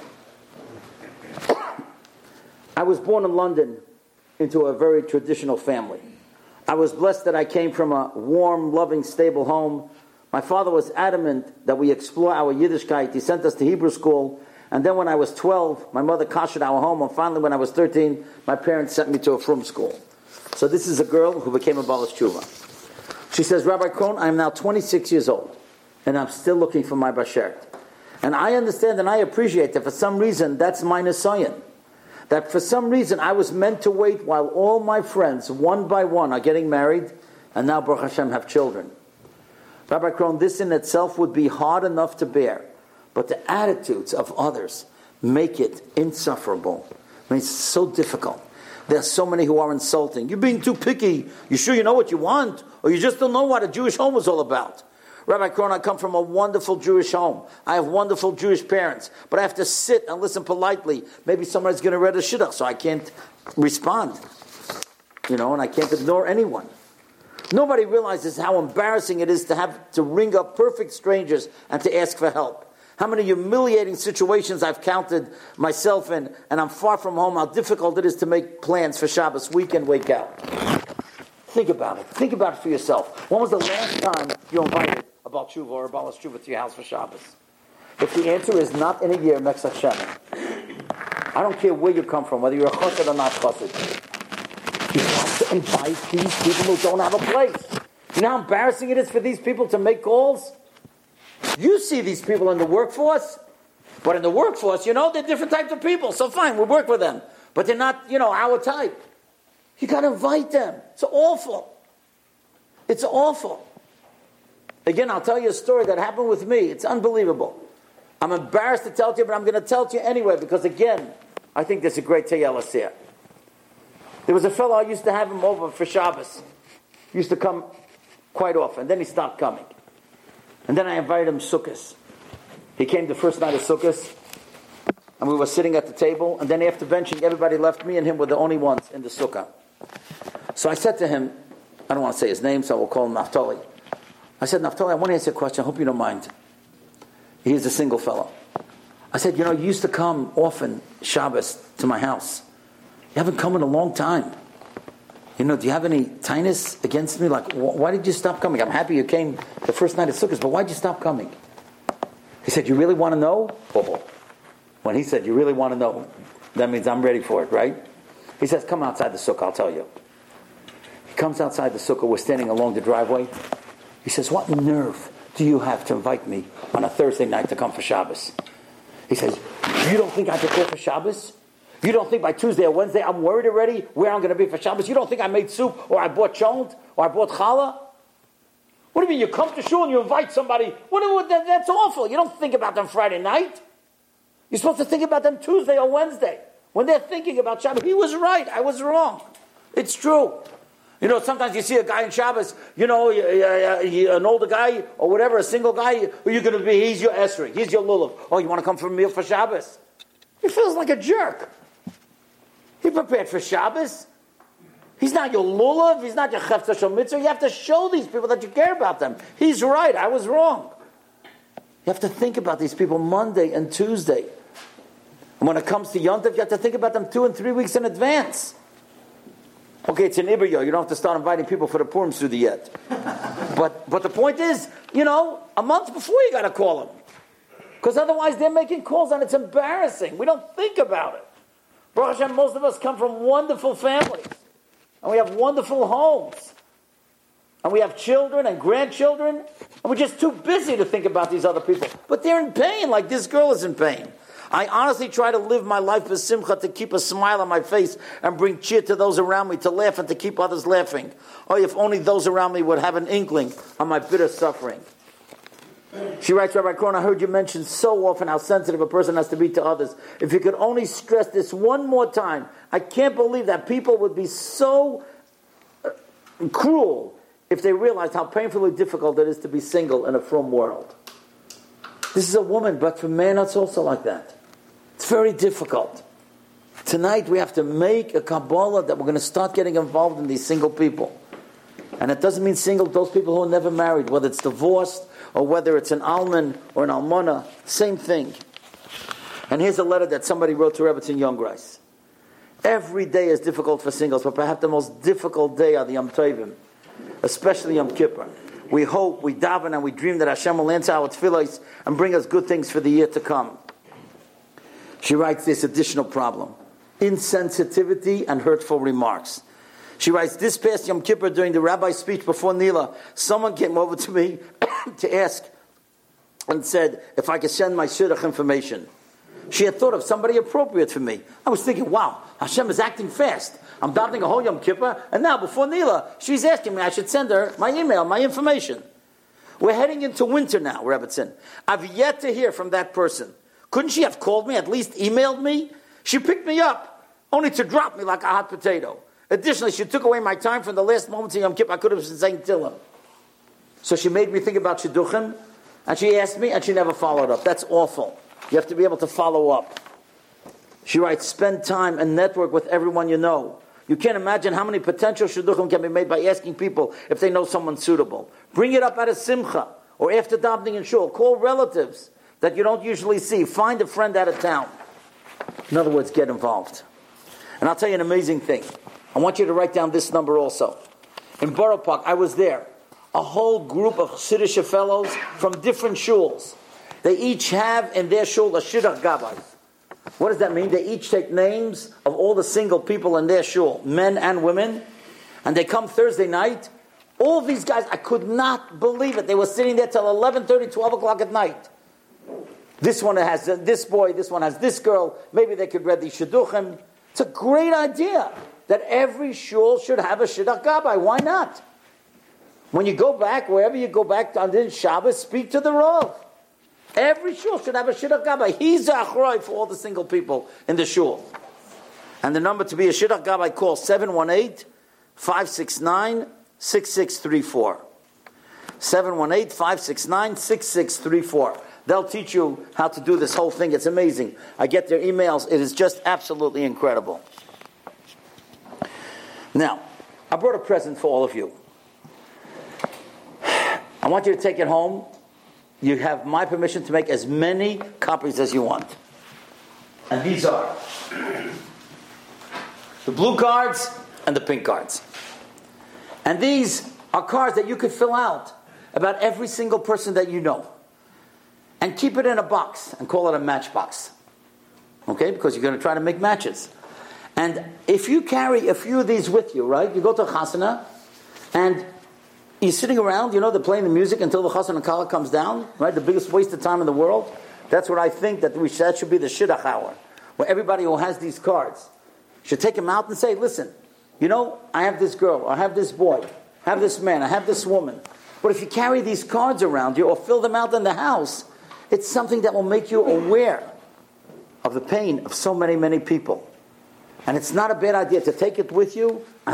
S1: I was born in London into a very traditional family. I was blessed that I came from a warm, loving, stable home. My father was adamant that we explore our Yiddishkeit. He sent us to Hebrew school. And then when I was 12, my mother kashed our home. And finally, when I was 13, my parents sent me to a frum school. So this is a girl who became a Baal Tshuva. She says, Rabbi Krohn, I am now 26 years old. And I'm still looking for my bashert. And I understand and I appreciate that for some reason, that's my nisayon. That for some reason, I was meant to wait while all my friends, one by one, are getting married. And now, Baruch Hashem, have children. Rabbi Krohn, this in itself would be hard enough to bear. But the attitudes of others make it insufferable. I mean, it's so difficult. There are so many who are insulting. You're being too picky. You sure you know what you want? Or you just don't know what a Jewish home is all about? Rabbi Krohn, I come from a wonderful Jewish home. I have wonderful Jewish parents. But I have to sit and listen politely. Maybe somebody's going to read a shidduch, so I can't respond. And I can't ignore anyone. Nobody realizes how embarrassing it is to have to ring up perfect strangers and to ask for help. How many humiliating situations I've counted myself in, and I'm far from home, how difficult it is to make plans for Shabbos, weekend, wake out. Think about it. Think about it for yourself. When was the last time you invited a Baal Tshuva or a Baal Tshuva to your house for Shabbos? If the answer is not in a year, Meksa Shemin. I don't care where you come from, whether you're a chassid or not chassid. You have to invite these people who don't have a place. You know how embarrassing it is for these people to make calls? You see these people in the workforce, but in the workforce, they're different types of people. So fine, we'll work with them. But they're not, our type. You got to invite them. It's awful. It's awful. Again, I'll tell you a story that happened with me. It's unbelievable. I'm embarrassed to tell it to you, but I'm going to tell it to you anyway, because again, I think there's a great Teyelas here. There was a fellow, I used to have him over for Shabbos. He used to come quite often. Then he stopped coming. And then I invited him Sukkos. He came the first night of Sukkos, and we were sitting at the table, and then after benching, everybody left. Me and him were the only ones in the sukkah. So I said to him, I don't want to say his name, so I will call him Naftali. I said, Naftali, I want to ask you a question. I hope you don't mind. He's a single fellow. I said, you used to come often Shabbos to my house. You haven't come in a long time. Do you have any tinus against me? Like, why did you stop coming? I'm happy you came the first night of Sukkot, but why did you stop coming? He said, you really want to know? Oh. When he said, you really want to know, that means I'm ready for it, right? He says, come outside the sukkah, I'll tell you. He comes outside the sukkah, we're standing along the driveway. He says, what nerve do you have to invite me on a Thursday night to come for Shabbos? He says, you don't think I prepare for Shabbos? You don't think by Tuesday or Wednesday I'm worried already where I'm going to be for Shabbos? You don't think I made soup or I bought cholent or I bought challah? What do you mean you come to shul and you invite somebody? That's awful. You don't think about them Friday night. You're supposed to think about them Tuesday or Wednesday when they're thinking about Shabbos. He was right. I was wrong. It's true. You know, sometimes you see a guy in Shabbos, you know, an older guy or whatever, a single guy, who you're going to be, he's your esrog, he's your lulav. Oh, you want to come for a meal for Shabbos? He feels like a jerk. He prepared for Shabbos. He's not your lulav, he's not your chefta shel mitzvah. You have to show these people that you care about them. He's right, I was wrong. You have to think about these people Monday and Tuesday. And when it comes to Yom Tov, you have to think about them 2 and 3 weeks in advance. Okay, it's an Ibriyo. You don't have to start inviting people for the Purim Seudah yet. But the point is, you know, a month before you got to call them. Because otherwise they're making calls and it's embarrassing. We don't think about it. Baruch Hashem, most of us come from wonderful families. And we have wonderful homes. And we have children and grandchildren. And we're just too busy to think about these other people. But they're in pain, like this girl is in pain. I honestly try to live my life with simcha, to keep a smile on my face and bring cheer to those around me, to laugh and to keep others laughing. Oh, if only those around me would have an inkling on my bitter suffering. She writes, Rabbi Krohn, I heard you mention so often how sensitive a person has to be to others. If you could only stress this one more time, I can't believe that people would be so cruel if they realized how painfully difficult it is to be single in a frum world. This is a woman, but for men it's also like that. It's very difficult. Tonight we have to make a Kabbalah that we're going to start getting involved in these single people. And it doesn't mean single, those people who are never married, whether it's divorced or whether it's an alman or an almana, same thing. And here's a letter that somebody wrote to Rebbetzin Youngreis. Every day is difficult for singles, but perhaps the most difficult day are the Yom Tovim, especially Yom Kippur. We hope, we daven, and we dream that Hashem will answer our tefillos and bring us good things for the year to come. She writes this additional problem: insensitivity and hurtful remarks. She writes, this past Yom Kippur during the rabbi's speech before Nila, someone came over to me to ask and said if I could send my shidduch information. She had thought of somebody appropriate for me. I was thinking, wow, Hashem is acting fast. I'm davening a whole Yom Kippur, and now before Nila, she's asking me I should send her my email, my information. We're heading into winter now, Rebbetzin. I've yet to hear from that person. Couldn't she have called me, at least emailed me? She picked me up, only to drop me like a hot potato. Additionally, she took away my time from the last moments of Yom Kippur. I could have been saying Tillim. So she made me think about Shidduchim, and she asked me, and she never followed up. That's awful. You have to be able to follow up. She writes, spend time and network with everyone you know. You can't imagine how many potential Shidduchim can be made by asking people if they know someone suitable. Bring it up at a simcha, or after davening in shul. Call relatives that you don't usually see. Find a friend out of town. In other words, get involved. And I'll tell you an amazing thing. I want you to write down this number also. In Borough Park, I was there. A whole group of Chassidish fellows from different shuls. They each have in their shul a shidduch gabbai. What does that mean? They each take names of all the single people in their shul, men and women, and they come Thursday night. All these guys, I could not believe it. They were sitting there till 11:30, 12 o'clock at night. This one has this boy, this one has this girl. Maybe they could read the shidduchim. It's a great idea that every shul should have a shidduch gabbai. Why not? When you go back, wherever you go back on this Shabbos, speak to the Rav. Every shul should have a shidduch gabbai. He's the achroi for all the single people in the shul. And the number to be a shidduch gabbai, call 718-569-6634. 718-569-6634. They'll teach you how to do this whole thing. It's amazing. I get their emails. It is just absolutely incredible. Now, I brought a present for all of you. I want you to take it home. You have my permission to make as many copies as you want. And these are the blue cards and the pink cards. And these are cards that you could fill out about every single person that you know. And keep it in a box and call it a matchbox. Okay? Because you're going to try to make matches. And if you carry a few of these with you, right? You go to a chasana and you're sitting around, you know, they're playing the music until the chasana kala comes down, right? The biggest waste of time in the world. That's what I think that should be the shidduch hour, where everybody who has these cards should take them out and say, listen, you know, I have this girl, I have this boy, I have this man, I have this woman. But if you carry these cards around you or fill them out in the house, it's something that will make you aware of the pain of so many, many people. And it's not a bad idea to take it with you. I have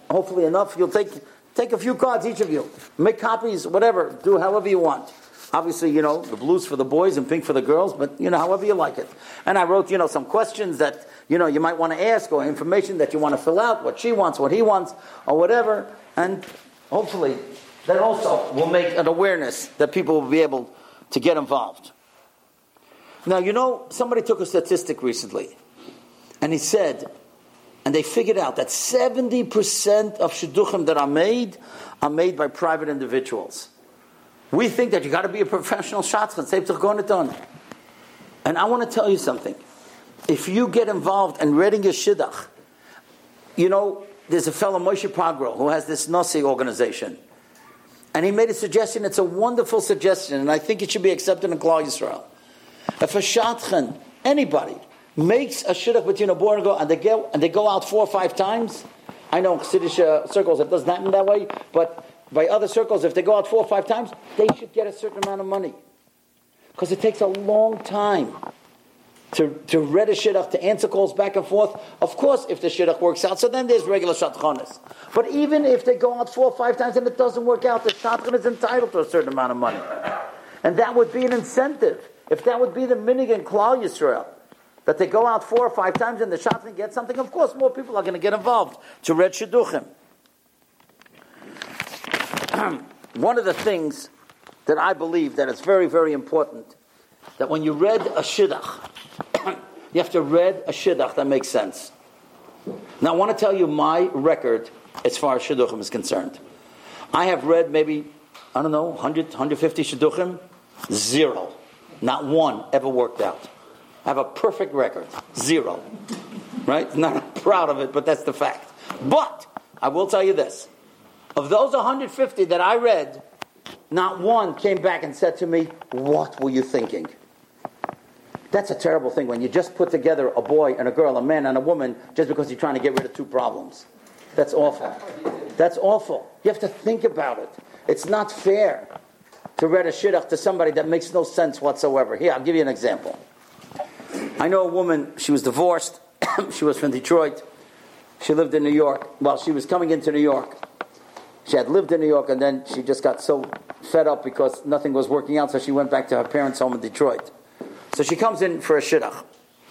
S1: hopefully enough, you'll take a few cards, each of you. Make copies, whatever. Do however you want. Obviously, the blue's for the boys and pink for the girls, but, however you like it. And I wrote, some questions that, you might want to ask, or information that you want to fill out, what she wants, what he wants, or whatever. And hopefully that also will make an awareness that people will be able to get involved. Now, somebody took a statistic recently, and he said, and they figured out that 70% of shidduchim that are made by private individuals. We think that you got to be a professional shadchan, and I want to tell you something. If you get involved in reading a shidduch, there's a fellow Moshe Pagro who has this Nasi organization, and he made a suggestion. It's a wonderful suggestion, and I think it should be accepted in Klal Yisrael. If a shadchan, anybody, makes a shidduch between a boy and a girl, and they go out 4 or 5 times, I know in Chassidish circles it doesn't happen that way, but by other circles, if they go out 4 or 5 times, they should get a certain amount of money. Because it takes a long time to read a shidduch, to answer calls back and forth. Of course, if the shidduch works out, so then there's regular shadchanis. But even if they go out 4 or 5 times and it doesn't work out, the shadchan is entitled to a certain amount of money. And that would be an incentive. If that would be the minig in Klal Yisrael, that they go out 4 or 5 times and the shadchan gets something, of course more people are going to get involved to read shidduchim. One of the things that I believe that it's very, very important, that when you read a shidduch, you have to read a shidduch that makes sense. Now I want to tell you my record as far as shidduchim is concerned. I have read maybe, 100, 150 shidduchim, 0. Not one ever worked out. I have a perfect record. 0. Right? Not proud of it, but that's the fact. But, I will tell you this. Of those 150 that I read, not one came back and said to me, "What were you thinking?" That's a terrible thing when you just put together a boy and a girl, a man and a woman, just because you're trying to get rid of 2 problems. That's awful. That's awful. You have to think about it. It's not fair to read a shidduch to somebody that makes no sense whatsoever. Here, I'll give you an example. I know a woman, she was divorced. She was from Detroit. She lived in New York. Well, she was coming into New York. She had lived in New York, and then she just got so fed up because nothing was working out, so she went back to her parents' home in Detroit. So she comes in for a shidduch.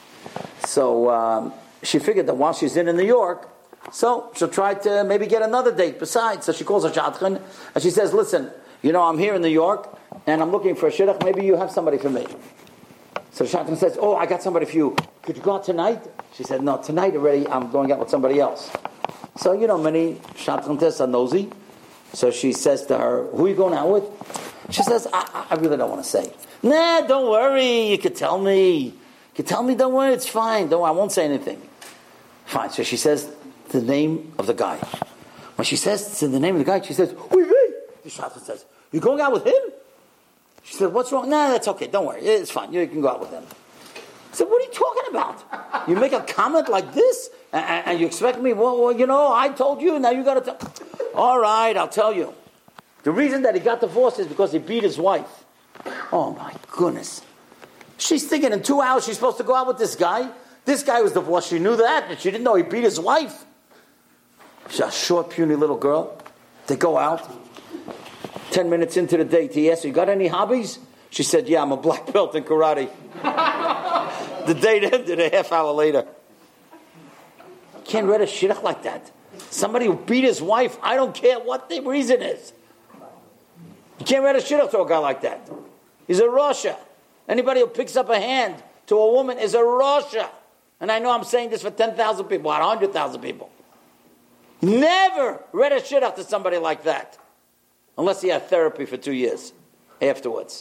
S1: So she figured that while she's in New York, so she'll try to maybe get another date besides. So she calls her shadchan, and she says, "Listen, I'm here in New York, and I'm looking for a shidduch. Maybe you have somebody for me." So the shadchan says, "Oh, I got somebody for you. Could you go out tonight?" She said, "No, tonight already I'm going out with somebody else." So, many shadchanis are nosy. So she says to her, "Who are you going out with?" She says, I really don't want to say. "Nah, don't worry. You could tell me. You could tell me, don't worry. It's fine. Don't worry, I won't say anything." Fine. So she says the name of the guy. When she says the name of the guy, she says, "Oui, oui." The shadchan says, "You're going out with him?" She said, "What's wrong?" "Nah, that's okay. Don't worry. It's fine. You can go out with him." I said, "What are you talking about? You make a comment like this, and you expect me, well, I told you, now you got to tell." "All right, I'll tell you. The reason that he got divorced is because he beat his wife." Oh, my goodness. She's thinking in 2 hours she's supposed to go out with this guy. This guy was divorced. She knew that, but she didn't know he beat his wife. She's a short, puny little girl. They go out. 10 minutes into the date, he asked her, "You got any hobbies?" She said, "Yeah, I'm a black belt in karate." The date ended a half hour later. You can't read a shidduch like that. Somebody who beat his wife, I don't care what the reason is. You can't read a shidduch to a guy like that. He's a Rasha. Anybody who picks up a hand to a woman is a Rasha. And I know I'm saying this for 10,000 people, 100,000 people. Never read a shidduch to somebody like that. Unless he had therapy for 2 years afterwards.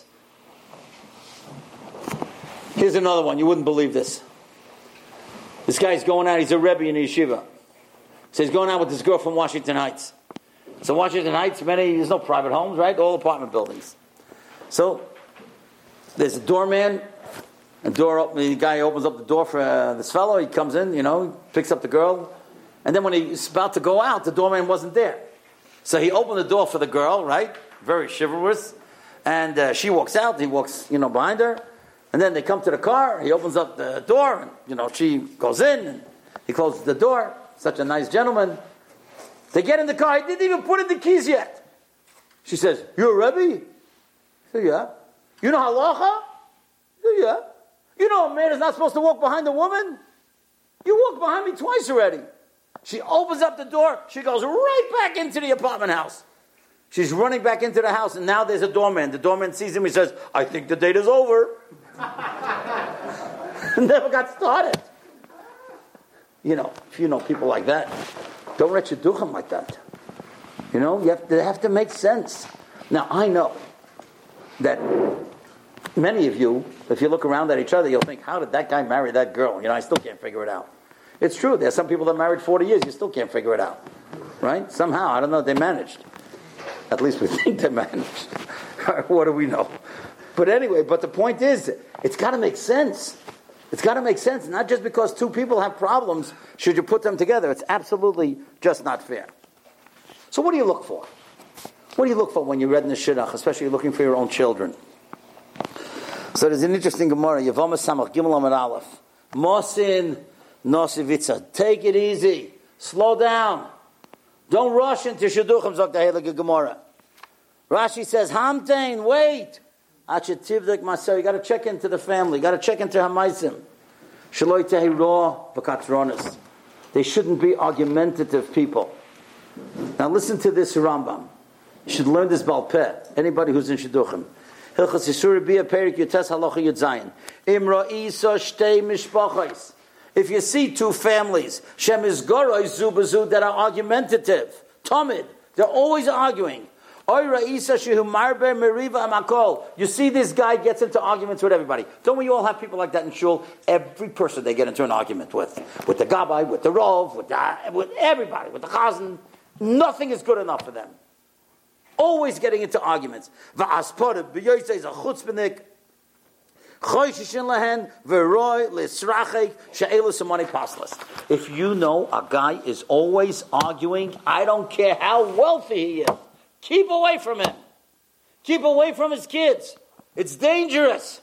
S1: Here's another one. You wouldn't believe this. This guy's going out. He's a Rebbe in a yeshiva. So he's going out with this girl from Washington Heights. So Washington Heights, there's no private homes, right? All apartment buildings. So there's a doorman. The guy opens up the door for this fellow. He comes in, he picks up the girl. And then when he's about to go out, the doorman wasn't there. So he opened the door for the girl, right? Very chivalrous. And she walks out. He walks, behind her. And then they come to the car. He opens up the door. And, she goes in. And he closes the door. Such a nice gentleman. They get in the car. He didn't even put in the keys yet. She says, "You're a Rebbe?" I said, "Yeah." "You know halacha?" I said, "Yeah." "You know a man is not supposed to walk behind a woman?" "You walked behind me twice already." She opens up the door. She goes right back into the apartment house. She's running back into the house, and now there's a doorman. The doorman sees him. He says, "I think the date is over." Never got started. If you know people like that, don't let your duchim like that. They have to make sense. Now, I know that many of you, if you look around at each other, you'll think, how did that guy marry that girl? I still can't figure it out. It's true. There's some people that married 40 years, you still can't figure it out. Right? Somehow, I don't know, they managed. At least we think they managed. What do we know? But anyway, the point is, it's got to make sense. It's got to make sense. Not just because two people have problems, should you put them together. It's absolutely just not fair. So what do you look for? What do you look for when you read in the Shidduch, especially looking for your own children? So there's an interesting Gemara, Yevama Samach, Gimel Amud Aleph. Mosin Nosivitza. Take it easy. Slow down. Don't rush into Shidduchim, Zok the Heilige Gemara. Rashi says, Hamtein, wait. Achetivdik Maser. You got to check into the family. You got to check into Hamaisim. Shaloi Tehi Roh V'Katronis. They shouldn't be argumentative people. Now listen to this Rambam. You should learn this Baal Peh. Anybody who's in Shidduchim. Hilchas Yisur Bia Perik Yutes Halacha Yud Zayin. Imra Isa Shtei Mishpachos. If you see two families, Shem is Goroi Zubazu, that are argumentative, Tomid, they're always arguing. You see this guy gets into arguments with everybody. Don't we all have people like that in shul? Every person they get into an argument with the Gabbai, with the Rov, with everybody, with the Chazan. Nothing is good enough for them. Always getting into arguments. If you know a guy is always arguing, I don't care how wealthy he is, keep away from him. Keep away from his kids. It's dangerous.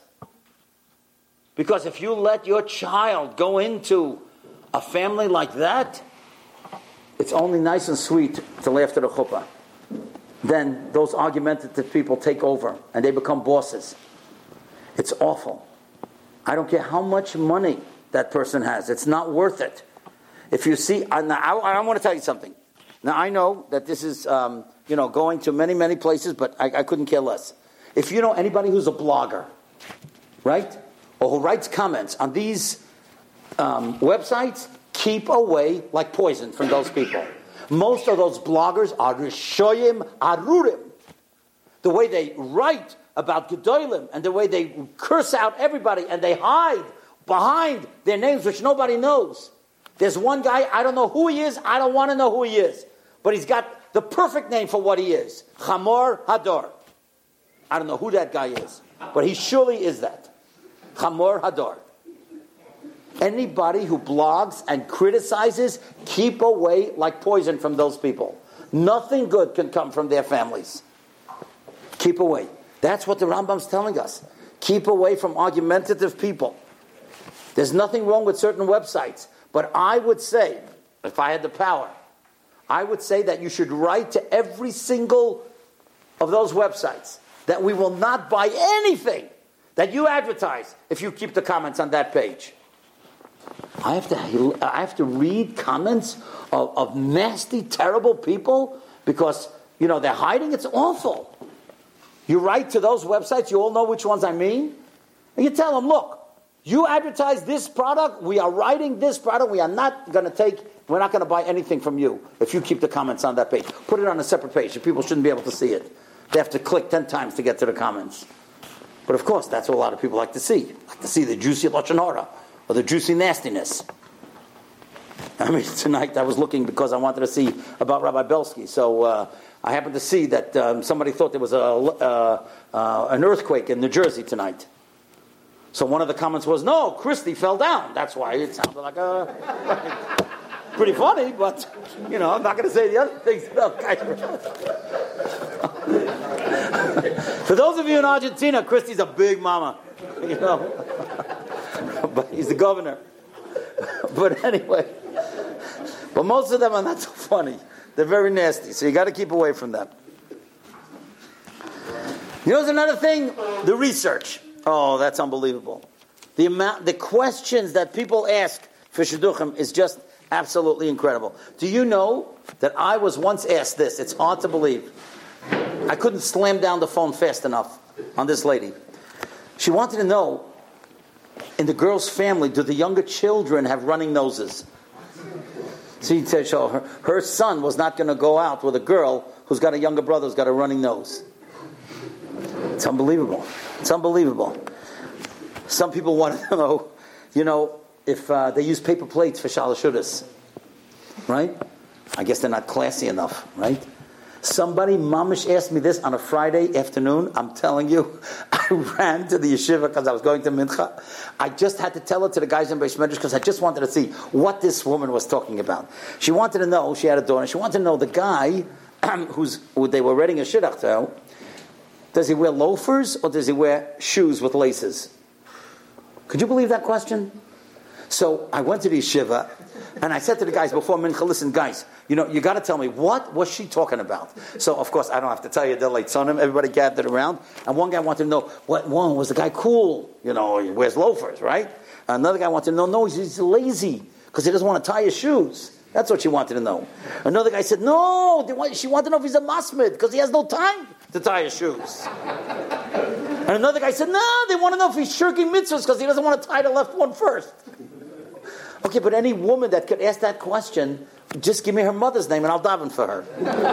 S1: Because if you let your child go into a family like that, it's only nice and sweet till after the chuppah. Then those argumentative people take over and they become bosses. It's awful. I don't care how much money that person has. It's not worth it. If you see, I want to tell you something. Now, I know that this is, going to many, many places, but I couldn't care less. If you know anybody who's a blogger, right? Or who writes comments on these websites, keep away like poison from those people. Most of those bloggers are Rishoyim Arurim. The way they write about Gedolim and the way they curse out everybody and they hide behind their names which nobody knows. There's one guy, I don't know who he is, I don't want to know who he is. But he's got the perfect name for what he is. Chamor Hador. I don't know who that guy is, but he surely is that. Chamor Hador. Anybody who blogs and criticizes, keep away like poison from those people. Nothing good can come from their families. Keep away. That's what the Rambam's telling us. Keep away from argumentative people. There's nothing wrong with certain websites, but I would say, if I had the power, I would say that you should write to every single of those websites that we will not buy anything that you advertise if you keep the comments on that page. I have to read comments of nasty, terrible people because, they're hiding. It's awful. You write to those websites, you all know which ones I mean, and you tell them, look, you advertise this product, we are writing this product, we're not going to buy anything from you if you keep the comments on that page. Put it on a separate page, so people shouldn't be able to see it. They have to click 10 times to get to the comments. But of course, that's what a lot of people like to see. Like to see the juicy Lashon Hara, or the juicy nastiness. Tonight I was looking because I wanted to see about Rabbi Belsky. So I happened to see that somebody thought there was an earthquake in New Jersey tonight. So one of the comments was, no, Christie fell down. That's why it sounded like pretty funny, but, I'm not going to say the other things. For those of you in Argentina, Christie's a big mama, but he's the governor. But anyway, but most of them are not so funny. They're very nasty, so you got to keep away from them. Here's another thing, the research. Oh, that's unbelievable. The questions that people ask for shidduchim is just absolutely incredible. Do you know that I was once asked this? It's hard to believe. I couldn't slam down the phone fast enough on this lady. She wanted to know, in the girl's family, do the younger children have running noses? She said her son was not going to go out with a girl who's got a younger brother who's got a running nose. It's unbelievable. It's unbelievable. Some people want to know, if they use paper plates for shalashudas, right? I guess they're not classy enough, right? Somebody, mamish, asked me this on a Friday afternoon. I'm telling you, I ran to the yeshiva because I was going to mincha. I just had to tell it to the guys in Beis Medrash because I just wanted to see what this woman was talking about. She wanted to know, she had a daughter, she wanted to know the guy who they were reading a shidduch to, does he wear loafers or does he wear shoes with laces? Could you believe that question? So I went to the yeshiva, and I said to the guys before mincha, listen, guys, you got to tell me, what was she talking about? So, of course, I don't have to tell you, they're late sonim. Everybody gathered around, and one guy wanted to know, what one was the guy cool? He wears loafers, right? Another guy wanted to know, no, he's lazy, because he doesn't want to tie his shoes. That's what she wanted to know. Another guy said, no, she wanted to know if he's a masmid, because he has no time to tie his shoes. And another guy said, no, they want to know if he's shirking mitzvahs, because he doesn't want to tie the left one first. Okay, but any woman that could ask that question, just give me her mother's name and I'll daven for her.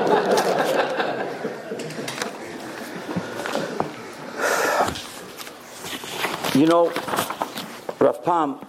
S1: Rav Pam,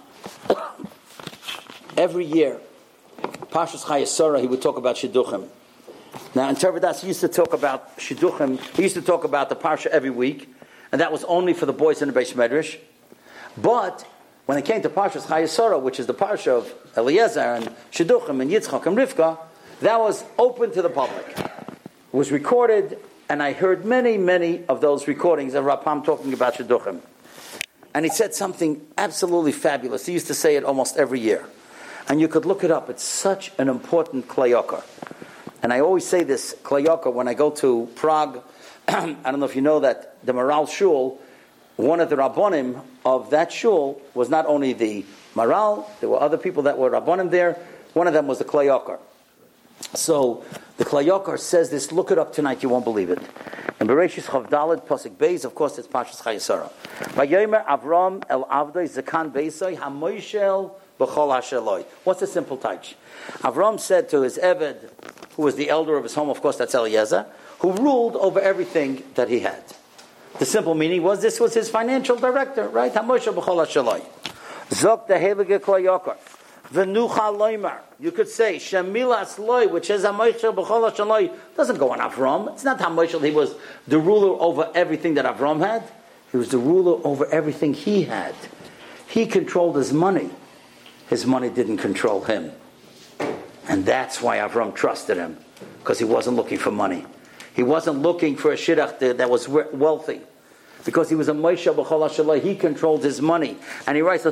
S1: every year, Parshas Chayesara, he would talk about Shidduchim. Now, in Tervadas, he used to talk about Shidduchim. He used to talk about the Parsha every week, and that was only for the boys in the Beis Medrash. But when it came to Parshas Chayesara, which is the Parsha of Eliezer and Shidduchim and Yitzchak and Rivka, that was open to the public. It was recorded, and I heard many, many of those recordings of Rav Pam talking about Shidduchim. And he said something absolutely fabulous. He used to say it almost every year. And you could look it up. It's such an important klayokar. And I always say this klayokar when I go to Prague. I don't know if you know that the Maral Shul, one of the Rabbonim of that shul was not only the Maral, there were other people that were Rabbonim there. One of them was the Klayokar. So the Klayokar says this, look it up tonight, you won't believe it. In Bereshis Chav Daled, Pasuk Beis, of course it's Parshas Chayesara. Vayomer Avram el Avdoi Zakan Beisai HaMoishel B'chol HaSheloi. What's the simple touch? Avram said to his Eved, who was the elder of his home, of course that's Eliezer, who ruled over everything that he had. The simple meaning was this was his financial director, right? HaMoshe b'chol HaShaloi. Zok the Heilige Klayokar. V'nucha loymar. You could say, Shemilas loy, which says HaMoshe b'chol HaShaloi, doesn't go on Avram. It's not HaMoshe, he was the ruler over everything that Avram had. He was the ruler over everything he had. He controlled his money. His money didn't control him. And that's why Avram trusted him. Because he wasn't looking for money. He wasn't looking for a shidduch that was wealthy. Because he was a Moshe b'chol HaShaloi, he controlled his money. And he writes,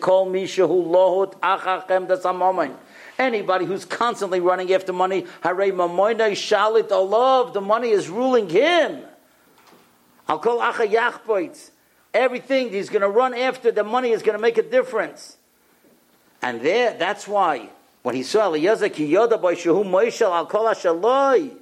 S1: anybody who's constantly running after money, the money is ruling him. Everything he's going to run after, the money is going to make a difference. And that's why, when he saw Eliezer, ki yoda boy shehu Moishel al kol HaShaloi,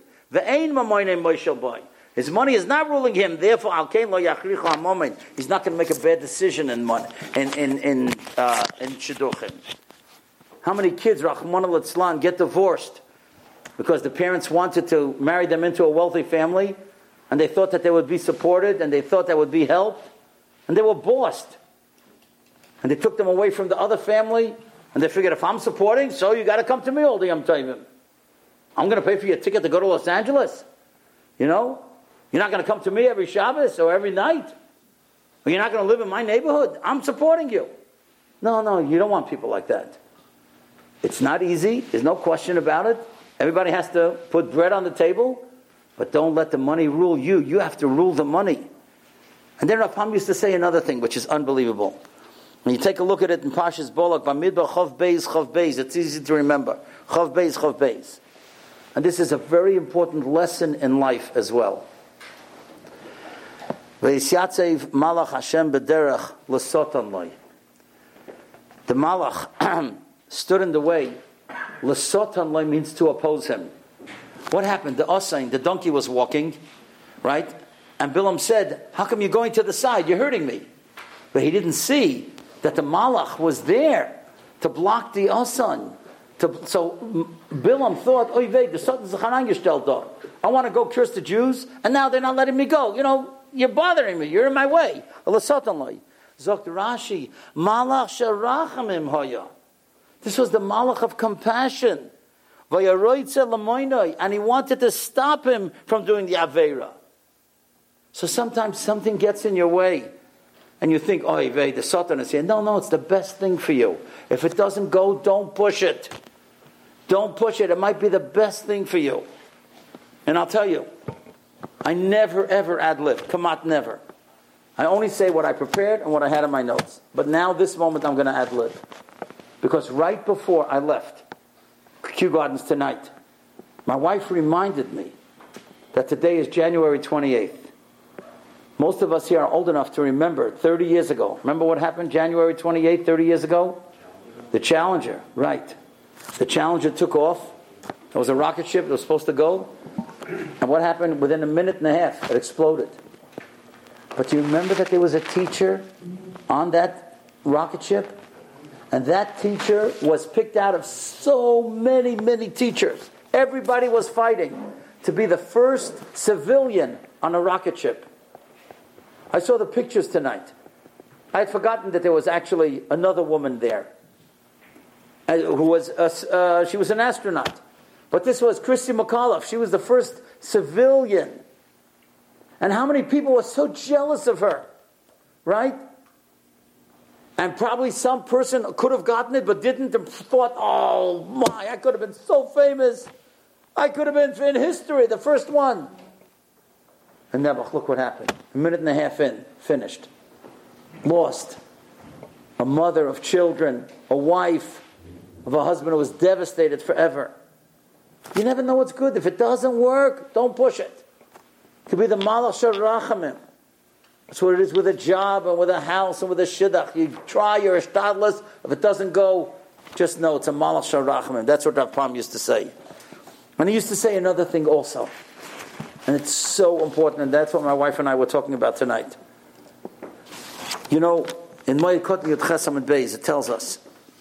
S1: his money is not ruling him. Therefore, he's not going to make a bad decision in money in shidduchim. How many kids, Rahman al-Itzlan, get divorced because the parents wanted to marry them into a wealthy family, and they thought that they would be supported, and they thought that would be helped, and they were bossed, and they took them away from the other family, and they figured, if I'm supporting, so you got to come to me all day. I'm telling you. I'm going to pay for your ticket to go to Los Angeles. You're not going to come to me every Shabbos or every night. Or you're not going to live in my neighborhood. I'm supporting you. No, you don't want people like that. It's not easy. There's no question about it. Everybody has to put bread on the table. But don't let the money rule you. You have to rule the money. And then Rav Pam used to say another thing, which is unbelievable. When you take a look at it in Parshas Bolak, Bamidbar Chav Beis, it's easy to remember. Chav Beis. And this is a very important lesson in life as well. V'yisyatzev malach Hashem b'derech l'sotan loy. The malach stood in the way. L'sotan loy means to oppose him. What happened? The osain, the donkey was walking, right? And Bilam said, how come you're going to the side? You're hurting me. But he didn't see that the malach was there to block the osan. So Bilam thought, oy vey, the Satan's gestellt da. I want to go curse the Jews, and now they're not letting me go. You know, you're bothering me. You're in my way. Zokt Rashi, malach sharachamim hoya. This was the malach of compassion. And he wanted to stop him from doing the Aveira. So sometimes something gets in your way. And you think, oh, the Satan is here. No, it's the best thing for you. If it doesn't go, don't push it. Don't push it. It might be the best thing for you. And I'll tell you, I never, ever ad-lib. Kamat, never. I only say what I prepared and what I had in my notes. But now, this moment, I'm going to ad-lib. Because right before I left Kew Gardens tonight, my wife reminded me that today is January 28th. Most of us here are old enough to remember 30 years ago. Remember what happened January 28th, 30 years ago? The Challenger, right. The Challenger took off. It was a rocket ship. It was supposed to go. And what happened? Within a minute and a half, it exploded. But do you remember that there was a teacher on that rocket ship? And that teacher was picked out of so many, many teachers. Everybody was fighting to be the first civilian on a rocket ship. I saw the pictures tonight. I had forgotten that there was actually another woman there who was she was an astronaut. But this was Christy McAuliffe. She was the first civilian. And how many people were so jealous of her, right? And probably some person could have gotten it but didn't, and thought, oh my, I could have been so famous. I could have been in history, the first one. And Nebuch, look what happened. A minute and a half in, finished. Lost. A mother of children, a wife of a husband who was devastated forever. You never know what's good. If it doesn't work, don't push it. It could be the malach shel rachamim. That's what it is with a job and with a house and with a shidduch. You try, you're ishtadlus. If it doesn't go, just know it's a malach shel rachamim. That's what Rav Pam used to say. And he used to say another thing also. And it's so important, and that's what my wife and I were talking about tonight. You know, in Ma'ikot Yud Ches Amud Beis, it tells us,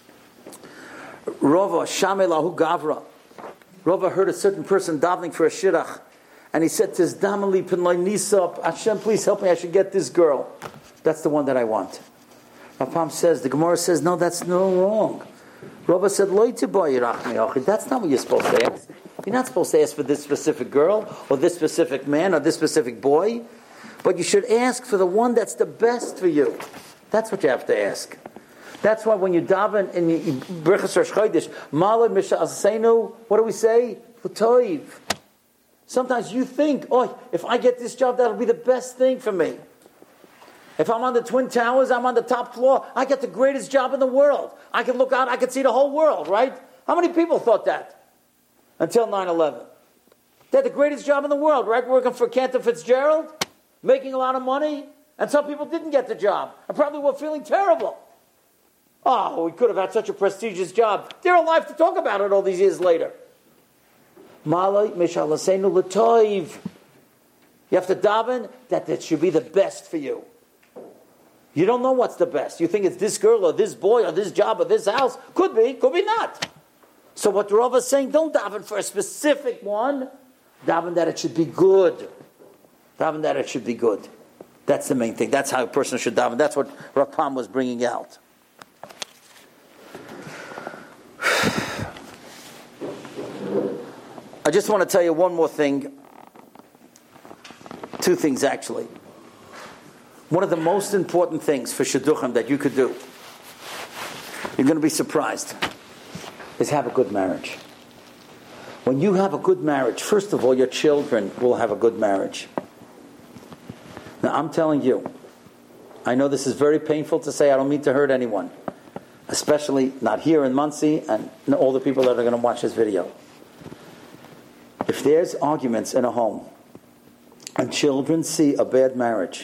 S1: Rava Shamei Lahu Gavra. Rava heard a certain person davening for a shidduch, and he said to his Damali Pinlai Nisa, Hashem, please help me, I should get this girl. That's the one that I want. Rapam says, the Gemara says, no, that's no wrong. Rava said, Lo Tiboy Yirachmi Achi. That's not what you're supposed to ask. You're not supposed to ask for this specific girl, or this specific man, or this specific boy. But you should ask for the one that's the best for you. That's what you have to ask. That's why when you daven in Birchas Rosh Chodesh, Malay Misha'asenu, what do we say? L'toiv. Sometimes you think, oh, if I get this job, that'll be the best thing for me. If I'm on the Twin Towers, I'm on the top floor, I get the greatest job in the world. I can look out, I can see the whole world, right? How many people thought that? Until 9/11. They had the greatest job in the world, right? Working for Cantor Fitzgerald, making a lot of money, and some people didn't get the job, and probably were feeling terrible. Oh, we could have had such a prestigious job. They're alive to talk about it all these years later. Malay Mishalasenu L'toiv. You have to daven that it should be the best for you. You don't know what's the best. You think it's this girl or this boy or this job or this house. Could be not. So what the Rav is saying, don't daven for a specific one. Daven that it should be good. Daven that it should be good. That's the main thing. That's how a person should daven. That's what Rav Pam was bringing out. I just want to tell you one more thing. Two things, actually. One of the most important things for shidduchim that you could do, you're going to be surprised, is have a good marriage. When you have a good marriage, first of all, your children will have a good marriage. Now, I'm telling you, I know this is very painful to say, I don't mean to hurt anyone, especially not here in Monsey and all the people that are going to watch this video. If there's arguments in a home and children see a bad marriage,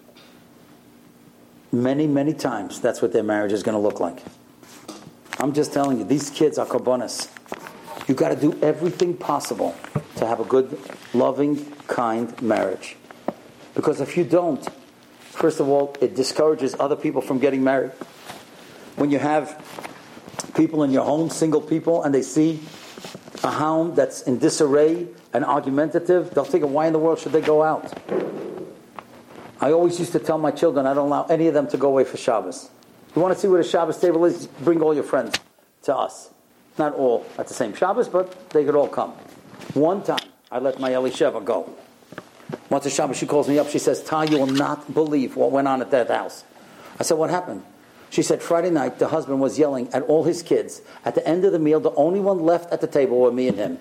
S1: many, many times that's what their marriage is going to look like. I'm just telling you, these kids are korbanos. You've got to do everything possible to have a good, loving, kind marriage. Because if you don't, first of all, it discourages other people from getting married. When you have people in your home, single people, and they see a home that's in disarray and argumentative, they'll think, why in the world should they go out? I always used to tell my children, I don't allow any of them to go away for Shabbos. You want to see where the Shabbos table is? Bring all your friends to us. Not all at the same Shabbos, but they could all come. One time, I let my Elisheva go. Once a Shabbos, she calls me up. She says, Ty, you will not believe what went on at that house. I said, what happened? She said, Friday night, the husband was yelling at all his kids. At the end of the meal, the only one left at the table were me and him.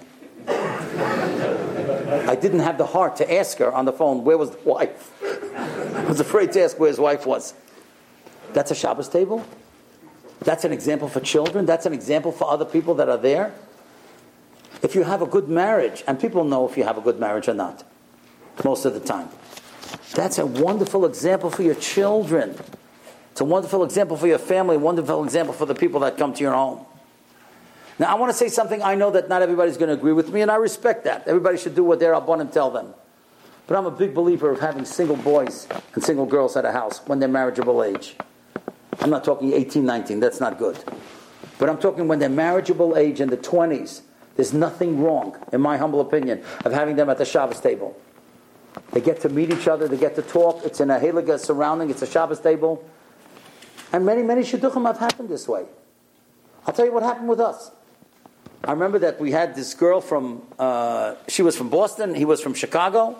S1: I didn't have the heart to ask her on the phone, where was the wife? I was afraid to ask where his wife was. That's a Shabbos table? That's an example for children? That's an example for other people that are there? If you have a good marriage, and people know if you have a good marriage or not, most of the time, that's a wonderful example for your children. It's a wonderful example for your family, a wonderful example for the people that come to your home. Now, I want to say something. I know that not everybody's going to agree with me, and I respect that. Everybody should do what their Rabbanim tell them. But I'm a big believer of having single boys and single girls at a house when they're marriageable age. I'm not talking 18, 19. That's not good. But I'm talking when they're marriageable age in the 20s. There's nothing wrong, in my humble opinion, of having them at the Shabbos table. They get to meet each other. They get to talk. It's in a Heliga surrounding. It's a Shabbos table. And many, many shidduchim have happened this way. I'll tell you what happened with us. I remember that we had this girl from, she was from Boston, he was from Chicago.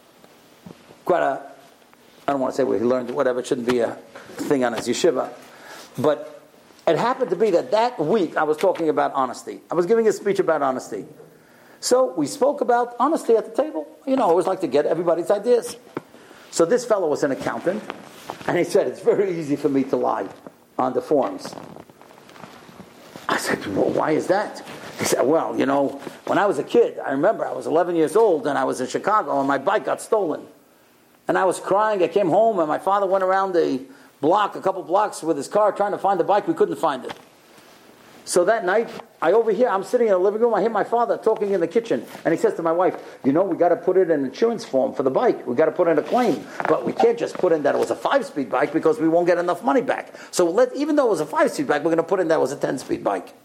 S1: I don't want to say where he learned, whatever, it shouldn't be a thing on his yeshiva. But it happened to be that week I was talking about honesty. I was giving a speech about honesty. So we spoke about honesty at the table. You know, I always like to get everybody's ideas. So this fellow was an accountant, and he said, it's very easy for me to lie on the forms. I said, well, why is that? He said, well, you know, when I was a kid, I remember I was 11 years old and I was in Chicago and my bike got stolen. And I was crying. I came home and my father went around the block, a couple blocks with his car trying to find the bike. We couldn't find it. So that night, I'm sitting in the living room. I hear my father talking in the kitchen. And he says to my wife, you know, we got to put in an insurance form for the bike. We got to put in a claim. But we can't just put in that it was a 5-speed bike because we won't get enough money back. So even though it was a 5-speed bike, we're going to put in that it was a 10-speed bike.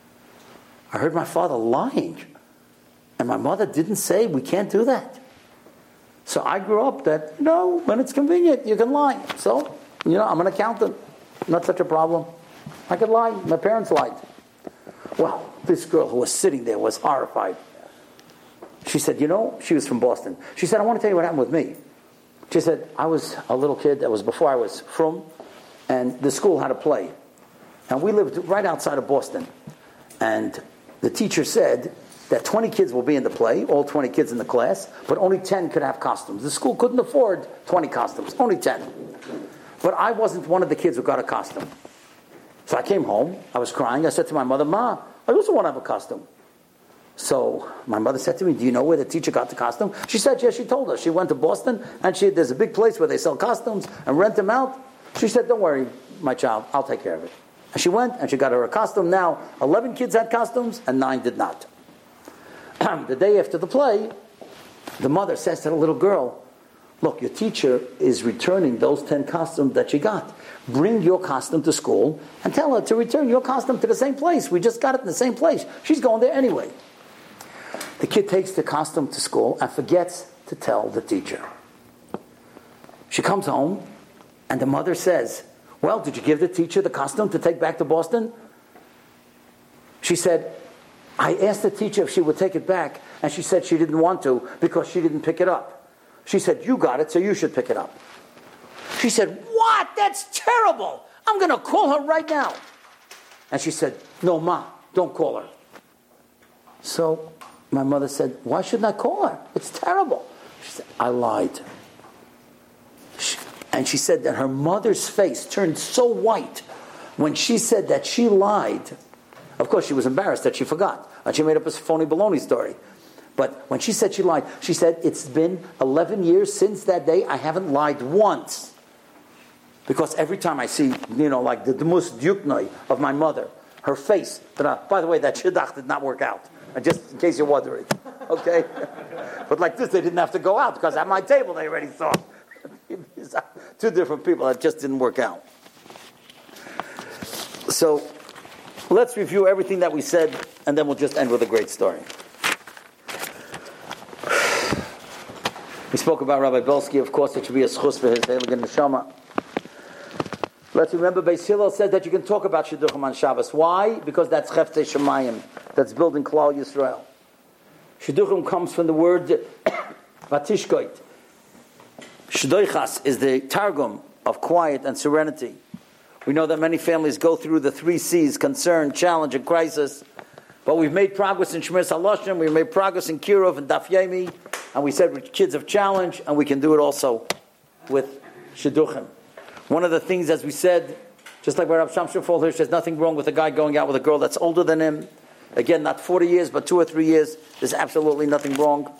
S1: I heard my father lying. And my mother didn't say, we can't do that. So I grew up that, when it's convenient, you can lie. So, I'm an accountant. Not such a problem. I could lie. My parents lied. Well, this girl who was sitting there was horrified. She said, she was from Boston. She said, I want to tell you what happened with me. She said, I was a little kid. That was before I was from, and the school had a play. And we lived right outside of Boston. And the teacher said that 20 kids will be in the play, all 20 kids in the class, but only 10 could have costumes. The school couldn't afford 20 costumes, only 10. But I wasn't one of the kids who got a costume. So I came home, I was crying, I said to my mother, Ma, I also want to have a costume. So my mother said to me, do you know where the teacher got the costume? She said, yes, she told us. She went to Boston, and there's a big place where they sell costumes and rent them out. She said, don't worry, my child, I'll take care of it. And she went, and she got her a costume. Now, 11 kids had costumes, and 9 did not. The day after the play, the mother says to the little girl, look, your teacher is returning those 10 costumes that she got. Bring your costume to school and tell her to return your costume to the same place. We just got it in the same place. She's going there anyway. The kid takes the costume to school and forgets to tell the teacher. She comes home, and the mother says, well, did you give the teacher the costume to take back to Boston? She said, I asked the teacher if she would take it back, and she said she didn't want to because she didn't pick it up. She said, you got it, so you should pick it up. She said, what? That's terrible. I'm going to call her right now. And she said, no, Ma, don't call her. So my mother said, why shouldn't I call her? It's terrible. She said, I lied. And she said that her mother's face turned so white when she said that she lied. Of course, she was embarrassed that she forgot. And she made up a phony baloney story. But when she said she lied, she said, it's been 11 years since that day, I haven't lied once. Because every time I see, like the most duknoi of my mother, her face, by the way, that shidduch did not work out. Just in case you're wondering. Okay? But like this, they didn't have to go out, because at my table they already saw. Two different people, that just didn't work out. So, let's review everything that we said, and then we'll just end with a great story. We spoke about Rabbi Belsky, of course, it should be a schus for his Heilig Neshama. Let's remember, Beis Hillel said that you can talk about Shidduchim on Shabbos. Why? Because that's Cheftei Shemayim, that's building Klal Yisrael. Shidduchim comes from the word Vatishkoit. Shdoichas is the Targum of quiet and serenity. We know that many families go through the 3 C's, concern, challenge, and crisis. But we've made progress in Shemiras HaLashon, we've made progress in Kirov and Daf Yomi, and we said we're kids of challenge, and we can do it also with Shidduchim. One of the things, as we said, just like Rav Shamshon Fol Hirsch, there's nothing wrong with a guy going out with a girl that's older than him. Again, not 40 years, but 2 or 3 years. There's absolutely nothing wrong.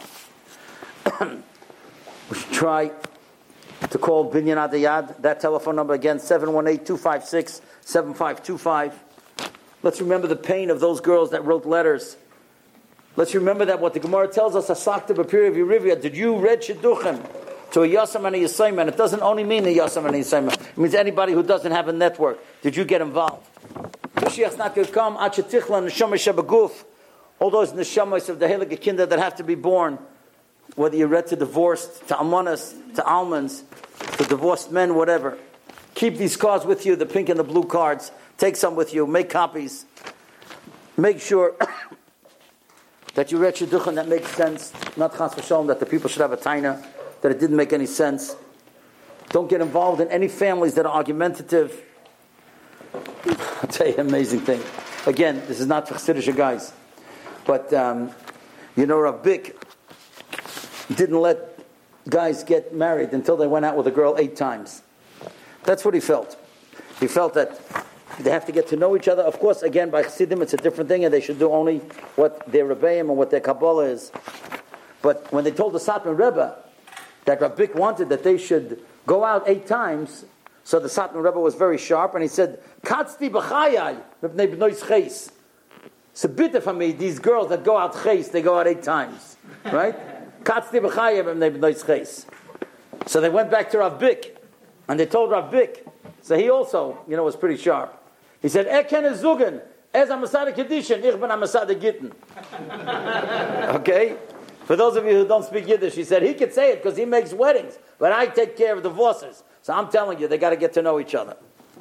S1: We should try to call Binyan Adayad. That telephone number again, 718-256-7525. Let's remember the pain of those girls that wrote letters. Let's remember that what the Gemara tells us, Asakta B'Piri of Yerivia, did you read Shidduchim to a Yasam and a Yisayman? It doesn't only mean a Yasam and a Yisayman. It means anybody who doesn't have a network. Did you get involved? Mashiach's not going to come. All those neshamas of the Heilige Kinder that have to be born, whether you're read to divorced, to almanas, to almonds, to divorced men, whatever. Keep these cards with you, the pink and the blue cards. Take some with you. Make copies. Make sure that you read Shidduchim that makes sense. Not chas v'shalom that the people should have a taina, that it didn't make any sense. Don't get involved in any families that are argumentative. I'll tell you an amazing thing. Again, this is not for Chassidish guys. But, Rav Bick didn't let guys get married until they went out with a girl 8 times. That's what he felt. He felt that they have to get to know each other. Of course, again, by Chassidim, it's a different thing, and they should do only what their Rebbeim and what their Kabbalah is. But when they told the Satmar Rebbe that Rav Bick wanted that they should go out 8 times, so the Satmar Rebbe was very sharp, and he said, Katzti b'chayai, mipnei b'nois ches. It's a bit for me, these girls that go out ches, they go out 8 times. Right? Katzti b'chayai, mipnei b'nois ches. So they went back to Rav Bick, and they told Rav Bick, so he also, was pretty sharp. He said, kenne zugen, ez amasade kedishin, ich ben amasade gitten. Okay? For those of you who don't speak Yiddish, he said, he could say it because he makes weddings, but I take care of divorces. So I'm telling you, they got to get to know each other.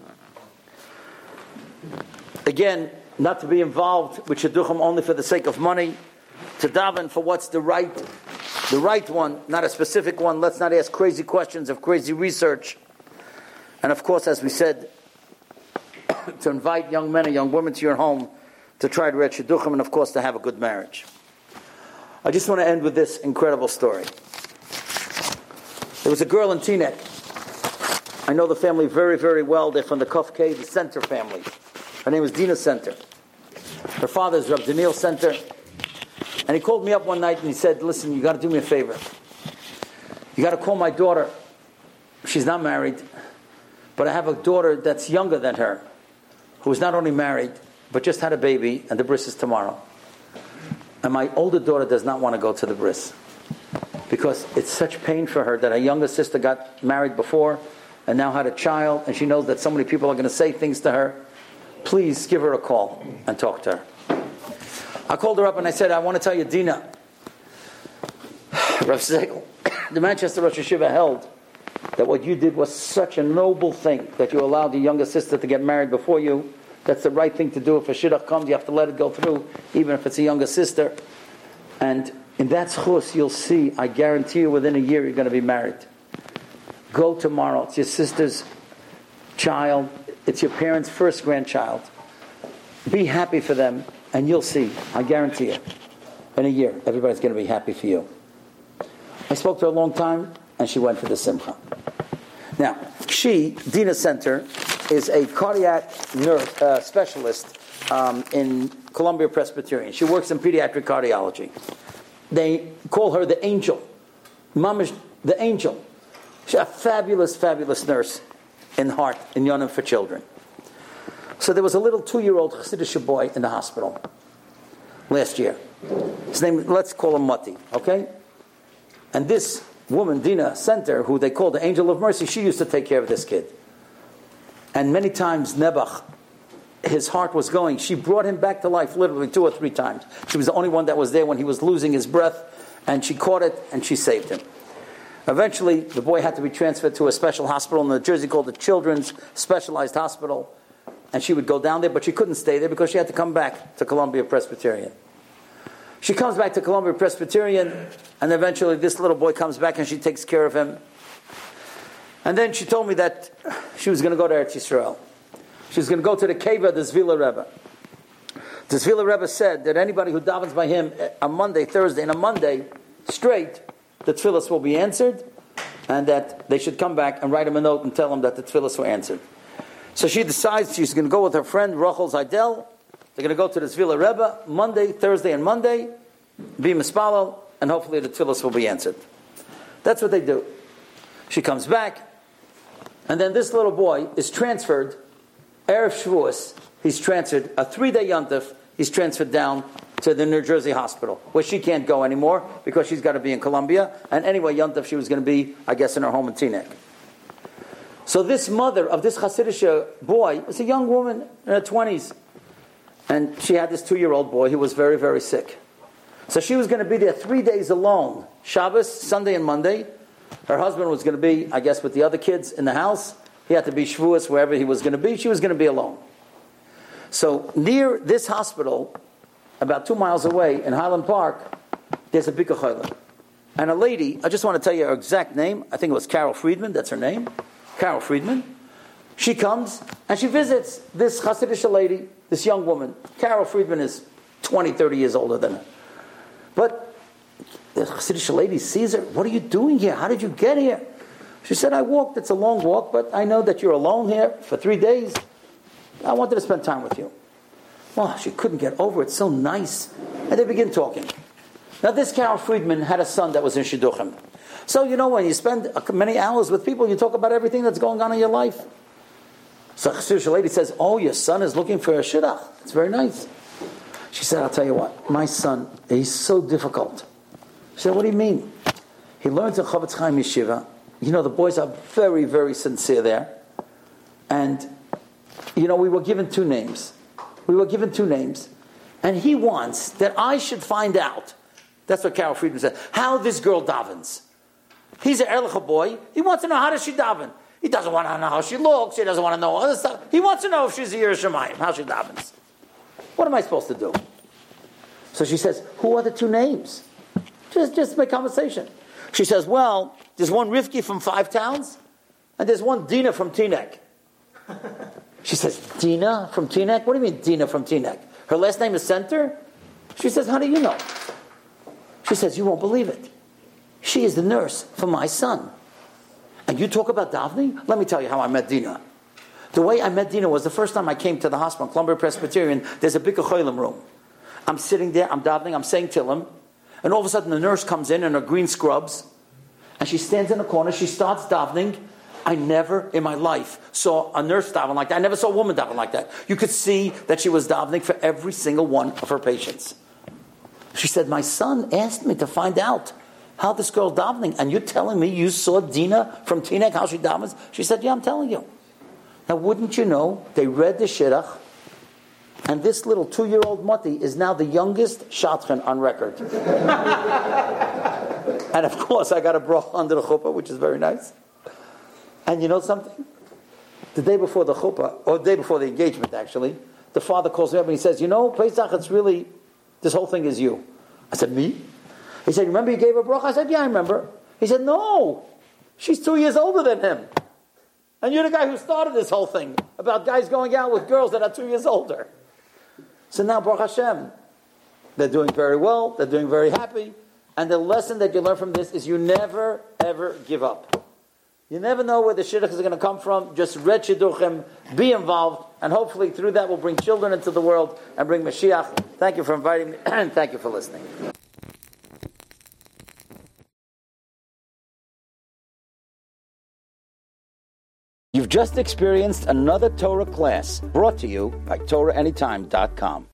S1: Again, not to be involved with Shidduchim only for the sake of money, to daven for what's the right one, not a specific one. Let's not ask crazy questions of crazy research. And of course, as we said, to invite young men and young women to your home to try to read Shidduchim, and of course to have a good marriage. I just want to end with this incredible story. There was a girl in Teaneck. I know the family very, very well. They're from the Kuf K, the Center family. Her name was Dina Center. Her father is Rav Daniel Center. And he called me up one night and he said, listen, you got to do me a favor. You got to call my daughter. She's not married, but I have a daughter that's younger than her, who is not only married, but just had a baby, and the bris is tomorrow. And my older daughter does not want to go to the bris because it's such pain for her that her younger sister got married before and now had a child, and she knows that so many people are going to say things to her. Please give her a call and talk to her. I called her up and I said, I want to tell you, Dina, Rav Zegel, the Manchester Rosh Hashiva held that what you did was such a noble thing, that you allowed your younger sister to get married before you. That's the right thing to do. If a shidduch comes, you have to let it go through, even if it's a younger sister. And in that schus, you'll see, I guarantee you, within a year, you're going to be married. Go tomorrow. It's your sister's child. It's your parents' first grandchild. Be happy for them, and you'll see, I guarantee you, in a year, everybody's going to be happy for you. I spoke to her a long time, and she went for the simcha. Now, Dina Center, is a cardiac nurse specialist in Columbia Presbyterian. She works in pediatric cardiology. They call her the angel. Mamish, the angel. She's a fabulous, fabulous nurse in heart, in Yonim for children. So there was a little 2-year-old Hasidic boy in the hospital last year. His name, let's call him Mati, okay? And this woman, Dina Center, who they call the Angel of Mercy, she used to take care of this kid. And many times, Nebuch, his heart was going. She brought him back to life literally 2 or 3 times. She was the only one that was there when he was losing his breath, and she caught it, and she saved him. Eventually, the boy had to be transferred to a special hospital in New Jersey called the Children's Specialized Hospital, and she would go down there, but she couldn't stay there because she had to come back to Columbia Presbyterian. She comes back to Columbia Presbyterian, and eventually this little boy comes back and she takes care of him. And then she told me that she was going to go to Eretz Yisrael. She was going to go to the Keva, the Zvila Rebbe. The Zvila Rebbe said that anybody who davens by him on Monday, Thursday, and a Monday straight, the tefillas will be answered, and that they should come back and write him a note and tell him that the tefillas were answered. So she decides she's going to go with her friend Rachel Zaydel. They're going to go to the Zvila Rebbe Monday, Thursday, and Monday, be mispalel, and hopefully the tefillas will be answered. That's what they do. She comes back, and then this little boy is transferred. Erev Shavuos, he's transferred a 3-day yontif. He's transferred down to the New Jersey hospital, where she can't go anymore because she's got to be in Columbia. And anyway, yontif she was going to be, I guess, in her home in Teaneck. So this mother of this Hasidic boy was a young woman in her 20s. And she had this 2-year-old boy who was very, very sick. So she was going to be there 3 days alone. Shabbos, Sunday, and Monday. Her husband was going to be, I guess, with the other kids in the house. He had to be Shavuos wherever he was going to be. She was going to be alone. So near this hospital, about 2 miles away in Highland Park, there's a Bika Chayla. And a lady, I just want to tell you her exact name. I think it was Carol Friedman. That's her name. Carol Friedman. She comes and she visits this Hasidic lady, this young woman. Carol Friedman is 20, 30 years older than her. But the Hasidic lady sees her. What are you doing here? How did you get here? She said, I walked. It's a long walk, but I know that you're alone here for 3 days. I wanted to spend time with you. Well, she couldn't get over it. So nice. And they begin talking. Now, this Carol Friedman had a son that was in Shidduchim. So, you know, when you spend many hours with people, you talk about everything that's going on in your life. So the Hasidic lady says, oh, your son is looking for a shidduch. It's very nice. She said, I'll tell you what. My son, he's so difficult. She said, what do you mean? He learns in Chofetz Chaim Yeshiva. You know, the boys are very, very sincere there. And, you know, we were given 2 names. And he wants that I should find out. That's what Carol Friedman said. How this girl davens. He's an Erlicha boy. He wants to know how does she daven. He doesn't want to know how she looks. He doesn't want to know other stuff. He wants to know if she's a Yireh Shamayim, how she davens. What am I supposed to do? So she says, who are the 2 names? Just make conversation. She says, well, there's one Rivki from 5 towns, and there's one Dina from Teaneck. She says, Dina from Teaneck? What do you mean Dina from Teaneck? Her last name is Center? She says, how do you know? She says, you won't believe it. She is the nurse for my son. And you talk about davening? Let me tell you how I met Dina. The way I met Dina was the first time I came to the hospital, Columbia Presbyterian, there's a Bika Cholim room. I'm sitting there, I'm davening, I'm saying Tillim, and all of a sudden the nurse comes in her green scrubs, and she stands in the corner, she starts davening. I never in my life saw a nurse daven like that. I never saw a woman daven like that. You could see that she was davening for every single one of her patients. She said, my son asked me to find out how this girl's davening, and you're telling me you saw Dina from Teaneck, how she davens? She said, yeah, I'm telling you. Now, wouldn't you know, they read the Shidduch, and this little 2-year-old Mati is now the youngest Shatchen on record. And of course, I got a bracha under the chuppah, which is very nice. And you know something? The day before the chuppah, or the day before the engagement, actually, the father calls me up and he says, you know, Pesach, it's really, this whole thing is you. I said, me? He said, remember you gave her bracha? I said, yeah, I remember. He said, no, she's 2 years older than him. And you're the guy who started this whole thing about guys going out with girls that are 2 years older. So now, Baruch Hashem, they're doing very well, they're doing very happy, and the lesson that you learn from this is you never, ever give up. You never know where the shidduch is going to come from. Just read shidduchim, be involved, and hopefully through that we'll bring children into the world and bring Mashiach. Thank you for inviting me, and thank you for listening. You've just experienced another Torah class brought to you by TorahAnytime.com.